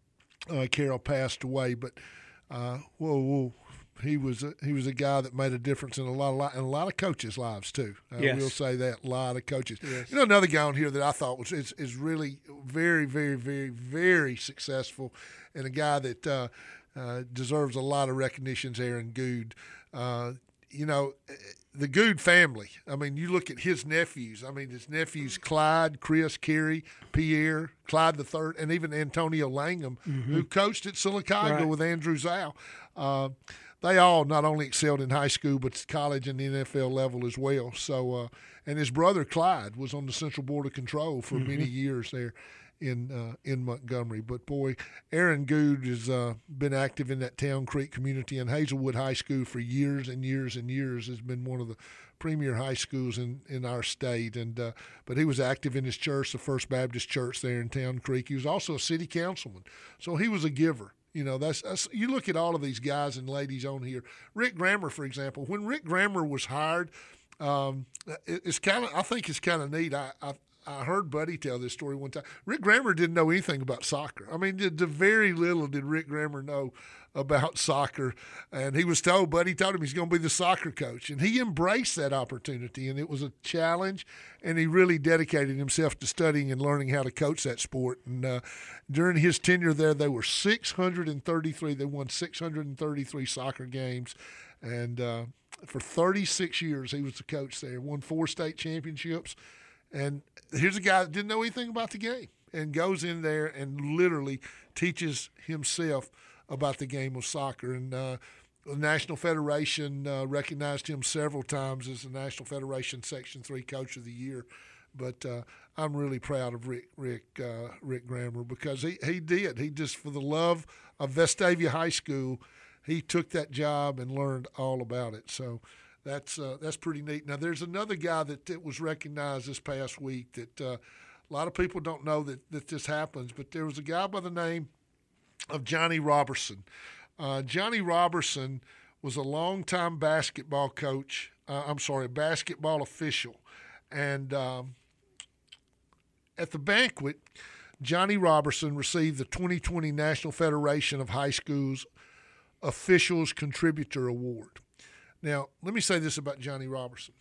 uh, Carroll passed away. But uh, whoa, whoa. He was a, he was a guy that made a difference in a lot of in a lot of coaches' lives too. I yes. will say that, a lot of coaches. Yes. You know, another guy on here that I thought was is, is really very, very, very, very successful, and a guy that uh, uh, deserves a lot of recognition is Aaron Good. Uh, you know, the Good family. I mean, you look at his nephews. I mean, his nephews Clyde, Chris, Kerry, Pierre, Clyde the third, and even Antonio Langham, mm-hmm. who coached at Silicaga right. with Andrew Zhao. Uh, They all not only excelled in high school, but college and the N F L level as well. So, uh, and his brother Clyde was on the Central Board of Control for mm-hmm. many years there in uh, in Montgomery. But boy, Aaron Good has uh, been active in that Town Creek community, and Hazelwood High School for years and years and years has been one of the premier high schools in, in our state. And uh, but he was active in his church, the First Baptist Church there in Town Creek. He was also a city councilman, so he was a giver. You know, that's, that's you look at all of these guys and ladies on here. Rick Grammer, for example, when Rick Grammer was hired, um, it, it's kind of I think it's kind of neat. I, I I heard Buddy tell this story one time. Rick Grammer didn't know anything about soccer. I mean, the, the very little did Rick Grammer know about soccer, and he was told, Buddy told him he's going to be the soccer coach, and he embraced that opportunity, and it was a challenge, and he really dedicated himself to studying and learning how to coach that sport. And uh, during his tenure there, they were six hundred thirty-three. They won six hundred thirty-three soccer games, and uh, for thirty-six years he was the coach there. Won four state championships, and here's a guy that didn't know anything about the game and goes in there and literally teaches himself about the game of soccer. And uh, the National Federation uh, recognized him several times as the National Federation Section three Coach of the Year. But uh, I'm really proud of Rick Rick uh, Rick Grammer, because he, he did. He just, for the love of Vestavia High School, he took that job and learned all about it. So that's uh, that's pretty neat. Now, there's another guy that, that was recognized this past week that uh, a lot of people don't know that, that this happens, but there was a guy by the name of Johnny Robertson. Uh, Johnny Robertson was a longtime basketball coach. Uh, I'm sorry, a basketball official. And um, at the banquet, Johnny Robertson received the twenty twenty National Federation of High Schools Officials Contributor Award. Now, let me say this about Johnny Robertson.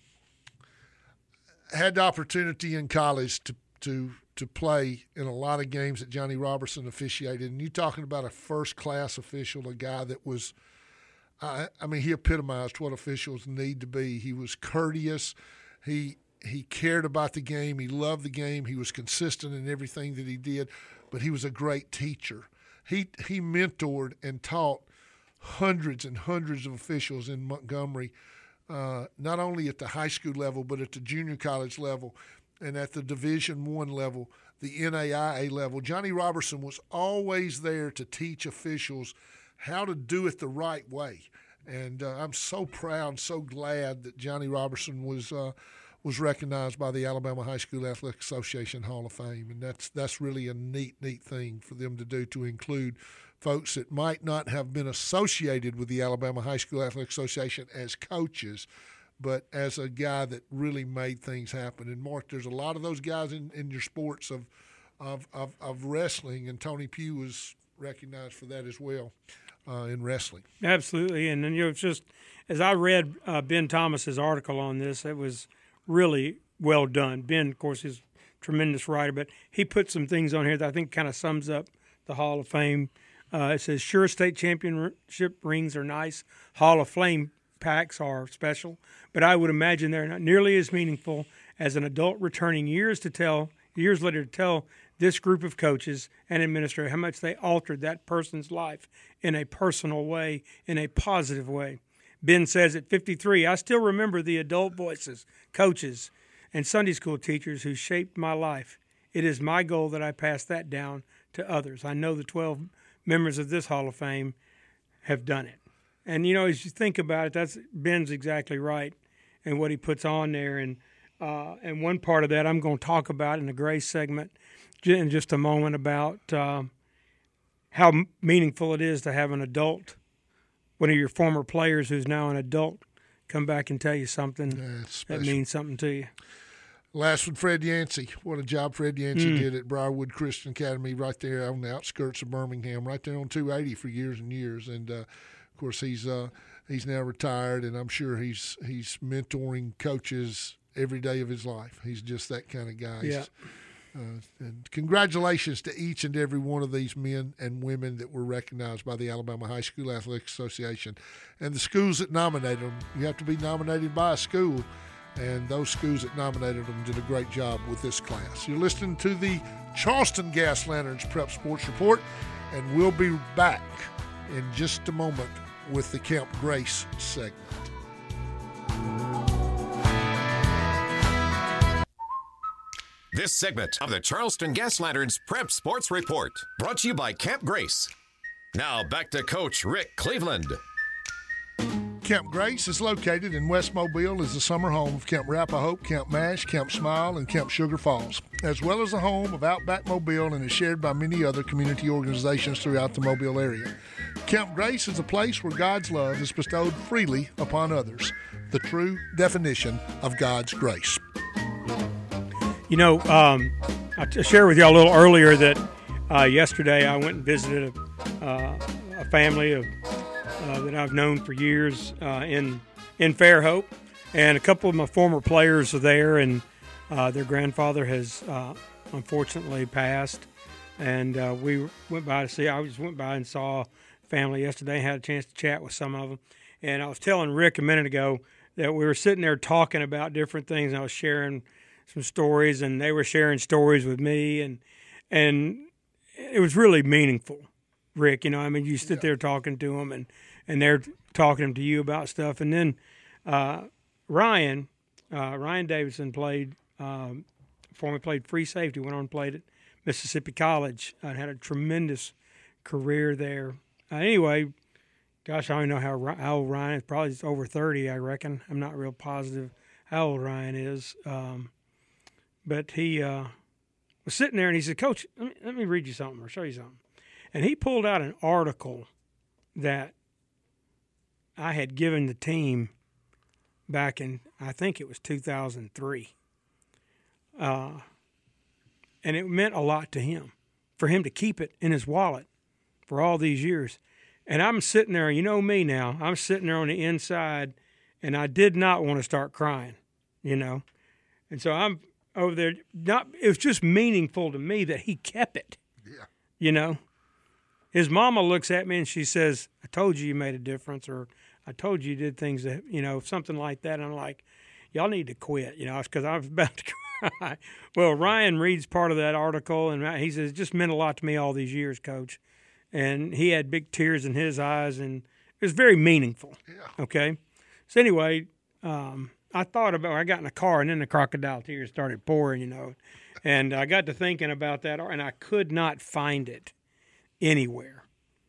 I had the opportunity in college to to to play in a lot of games that Johnny Robertson officiated. And you're talking about a first-class official, a guy that was, I, I mean, he epitomized what officials need to be. He was courteous. He he cared about the game. He loved the game. He was consistent in everything that he did. But he was a great teacher. He he mentored and taught hundreds and hundreds of officials in Montgomery, uh, not only at the high school level, but at the junior college level, and at the Division One level, the N A I A level. Johnny Robertson was always there to teach officials how to do it the right way. And uh, I'm so proud, so glad that Johnny Robertson was uh, was recognized by the Alabama High School Athletic Association Hall of Fame. And that's that's really a neat, neat thing for them to do, to include folks that might not have been associated with the Alabama High School Athletic Association as coaches, but as a guy that really made things happen. And, Mark, there's a lot of those guys in, in your sports of, of, of, of wrestling, and Tony Pugh was recognized for that as well uh, in wrestling. Absolutely. And then, you know, it's just, as I read uh, Ben Thomas's article on this, it was really well done. Ben, of course, is a tremendous writer, but he put some things on here that I think kind of sums up the Hall of Fame. Uh, it says, sure, state championship rings are nice. Hall of Fame packs are special, but I would imagine they're not nearly as meaningful as an adult returning years to tell, years later to tell this group of coaches and administrators how much they altered that person's life in a personal way, in a positive way. Ben says at fifty-three, I still remember the adult voices, coaches, and Sunday school teachers who shaped my life it is my goal that I pass that down to others. I know the twelve members of this Hall of Fame have done it. And, you know, as you think about it, that's Ben's exactly right and what he puts on there. And, uh, and one part of that I'm going to talk about in the Grace segment in just a moment about um, how meaningful it is to have an adult, one of your former players who's now an adult, come back and tell you something that means something to you. Last one, Fred Yancey. What a job Fred Yancey Mm. did at Briarwood Christian Academy right there on the outskirts of Birmingham, right there on two eighty for years and years. And, uh, of course, he's uh, he's now retired, and I'm sure he's he's mentoring coaches every day of his life. He's just that kind of guy. Yeah. Uh, and congratulations to each and every one of these men and women that were recognized by the Alabama High School Athletic Association. And the schools that nominated them, you have to be nominated by a school, and those schools that nominated them did a great job with this class. You're listening to the Charleston Gas Lanterns Prep Sports Report, and we'll be back in just a moment with the Camp Grace segment. This segment of the Charleston Gas Lanterns Prep Sports Report brought to you by Camp Grace. Now back to Coach Rick Cleveland. Camp Grace is located in West Mobile, is the summer home of Camp Rappahope, Camp MASH, Camp Smile, and Camp Sugar Falls, as well as the home of Outback Mobile and is shared by many other community organizations throughout the Mobile area. Camp Grace is a place where God's love is bestowed freely upon others, the true definition of God's grace. You know, um, I t- shared with you all a little earlier that uh, yesterday I went and visited a, uh, a family of, uh, that I've known for years uh, in in Fairhope, and a couple of my former players are there, and uh, their grandfather has uh, unfortunately passed, and uh, we went by to see. I just went by and saw family yesterday, had a chance to chat with some of them, and I was telling Rick a minute ago that we were sitting there talking about different things, and I was sharing some stories, and they were sharing stories with me, and and it was really meaningful, Rick. You know, I mean, you sit there talking to them, and, and they're talking to you about stuff. And then uh, Ryan, uh, Ryan Davidson played, um, formerly played free safety, went on and played at Mississippi College, and had a tremendous career there. Uh, anyway, gosh, I don't know how, how old Ryan is. Probably over thirty, I reckon. I'm not real positive how old Ryan is. Um, But he uh, was sitting there, and he said, Coach, let me, let me read you something or show you something. And he pulled out an article that I had given the team back in, I think it was two thousand three. Uh, and it meant a lot to him, for him to keep it in his wallet for all these years. And I'm sitting there, you know me now, I'm sitting there on the inside, and I did not want to start crying, you know. And so I'm over there, not, it was just meaningful to me that he kept it. Yeah. You know, his mama looks at me and she says, I told you you made a difference, or I told you you did things that, you know, something like that. And I'm like, y'all need to quit, you know, because I was about to cry. Well, Ryan reads part of that article, and he says, it just meant a lot to me all these years, Coach. And he had big tears in his eyes, and it was very meaningful. Yeah. Okay. So anyway, um, I thought about, I got in the car, and then the crocodile tears started pouring, you know. And I got to thinking about that, and I could not find it anywhere.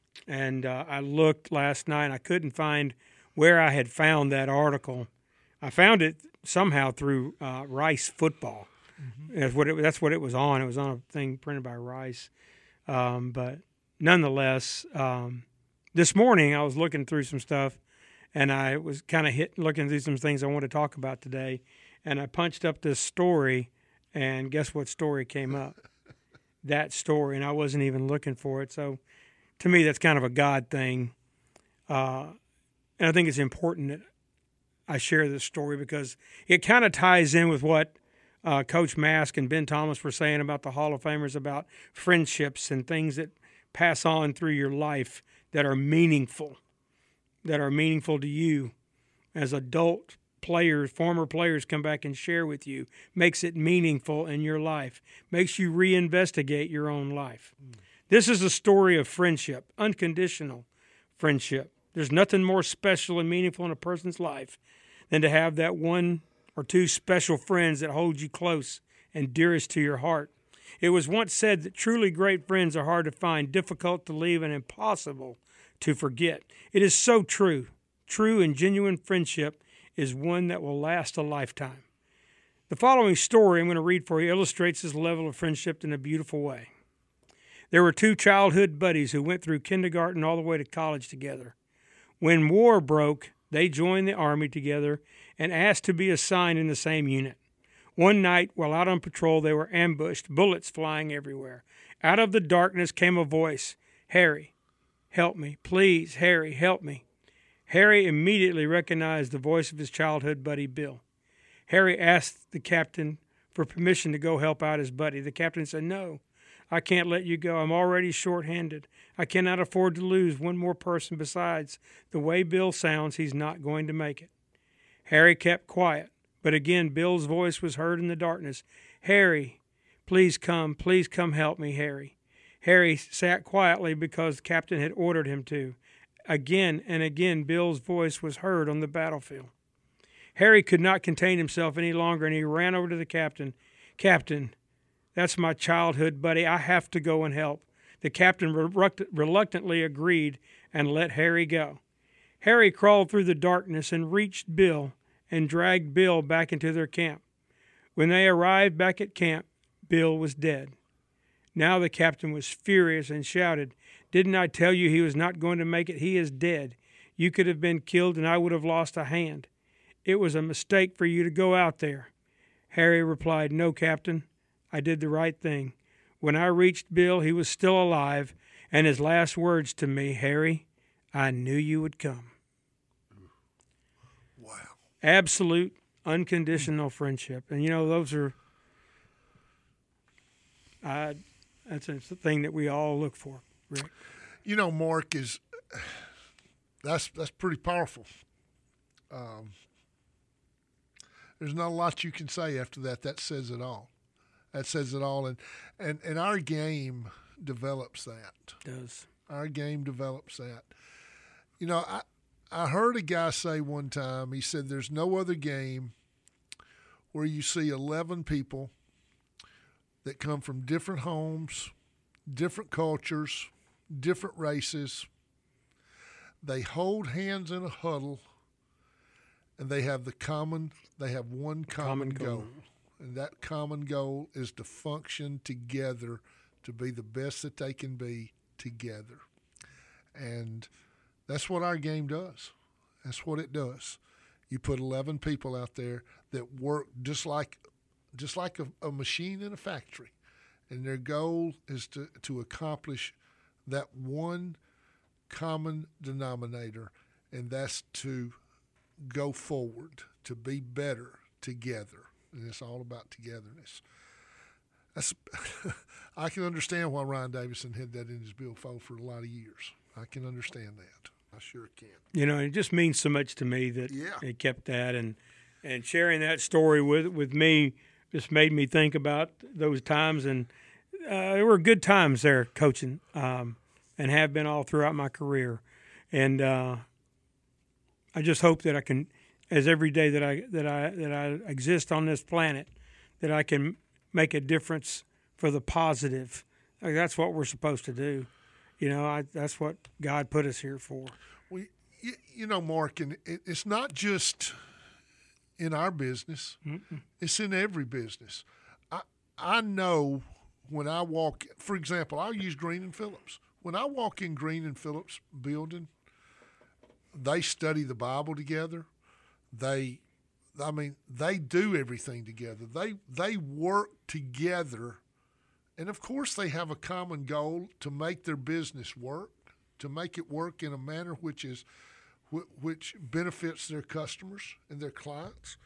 And uh, I looked last night, and I couldn't find where I had found that article. I found it somehow through uh, Rice Football. Mm-hmm. That's what it, that's what it was on. It was on a thing printed by Rice. Um, but nonetheless, um, this morning I was looking through some stuff, and I was kind of hit looking through some things I want to talk about today, and I punched up this story, and guess what story came up? That story, and I wasn't even looking for it. So to me, that's kind of a God thing, uh, and I think it's important that I share this story because it kind of ties in with what uh, Coach Mask and Ben Thomas were saying about the Hall of Famers, about friendships and things that pass on through your life that are meaningful. that are meaningful to you as adult players, former players come back and share with you, makes it meaningful in your life, makes you reinvestigate your own life. Mm. This is a story of friendship, unconditional friendship. There's nothing more special and meaningful in a person's life than to have that one or two special friends that hold you close and dearest to your heart. It was once said that truly great friends are hard to find, difficult to leave, and impossible to forget. It is so true. True and genuine friendship is one that will last a lifetime. The following story I'm going to read for you illustrates this level of friendship in a beautiful way. There were two childhood buddies who went through kindergarten all the way to college together. When war broke, they joined the Army together and asked to be assigned in the same unit. One night, while out on patrol, they were ambushed, bullets flying everywhere. Out of the darkness came a voice, "Harry, help me. Please, Harry, help me." Harry immediately recognized the voice of his childhood buddy, Bill. Harry asked the captain for permission to go help out his buddy. The captain said, "No, I can't let you go. I'm already short-handed. I cannot afford to lose one more person. Besides, the way Bill sounds, he's not going to make it." Harry kept quiet, but again Bill's voice was heard in the darkness. "Harry, please come. Please come help me, Harry." Harry sat quietly because the captain had ordered him to. Again and again Bill's voice was heard on the battlefield. Harry could not contain himself any longer, and he ran over to the captain. "Captain, that's my childhood buddy. I have to go and help." The captain reluctantly agreed and let Harry go. Harry crawled through the darkness and reached Bill and dragged Bill back into their camp. When they arrived back at camp, Bill was dead. Now the captain was furious and shouted, "Didn't I tell you he was not going to make it? He is dead. You could have been killed and I would have lost a hand. It was a mistake for you to go out there." Harry replied, "No, Captain, I did the right thing. When I reached Bill, he was still alive, and his last words to me, 'Harry, I knew you would come.'" Wow. Absolute, unconditional friendship. And, you know, those are, uh, that's a thing that we all look for, Rick. You know, Mark, is that's that's pretty powerful. Um, there's not a lot you can say after that. That says it all. That says it all. And and, and our game develops that. It does. Our game develops that. You know, I I heard a guy say one time, he said there's no other game where you see eleven people that come from different homes, different cultures, different races. They hold hands in a huddle, and they have the common, they have one common, Common goal. goal. And that common goal is to function together to be the best that they can be together. And that's what our game does. That's what it does. You put eleven people out there that work just like just like a, a machine in a factory. And their goal is to, to accomplish that one common denominator, and that's to go forward, to be better together. And it's all about togetherness. That's I can understand why Ryan Davison had that in his billfold for a lot of years. I can understand that. I sure can. You know, it just means so much to me that Yeah. it kept that, and and sharing that story with with me just made me think about those times, and uh, there were good times there coaching, um, and have been all throughout my career, and uh, I just hope that I can, as every day that I that I that I exist on this planet, that I can make a difference for the positive. Like, that's what we're supposed to do. You know, I, that's what God put us here for. Well, you, you know, Mark, and it, it's not just in our business. Mm-mm. It's in every business. I I know when I walk, for example, I'll use Green and Phillips. When I walk in Green and Phillips building, they study the Bible together. They, I mean, they do everything together. They they work together. And, of course, they have a common goal to make their business work, to make it work in a manner which is which benefits their customers and their clients.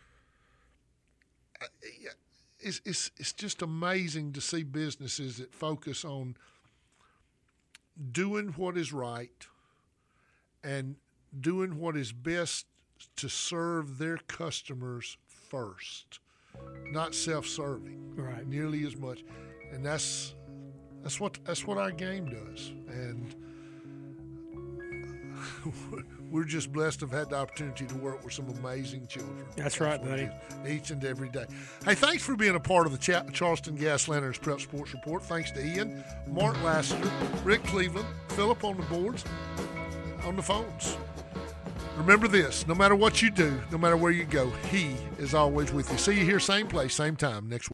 It's, it's, it's just amazing to see businesses that focus on doing what is right and doing what is best to serve their customers first, not self-serving Right. nearly as much. And that's that's what that's what our game does. And we're just blessed to have had the opportunity to work with some amazing children. That's right, what buddy. it is, each and every day. Hey, thanks for being a part of the Cha- Charleston Gas Lanterns Prep Sports Report. Thanks to Ian, Mark Lassiter, Rick Cleveland, Philip on the boards, on the phones. Remember this, no matter what you do, no matter where you go, he is always with you. See you here, same place, same time next week.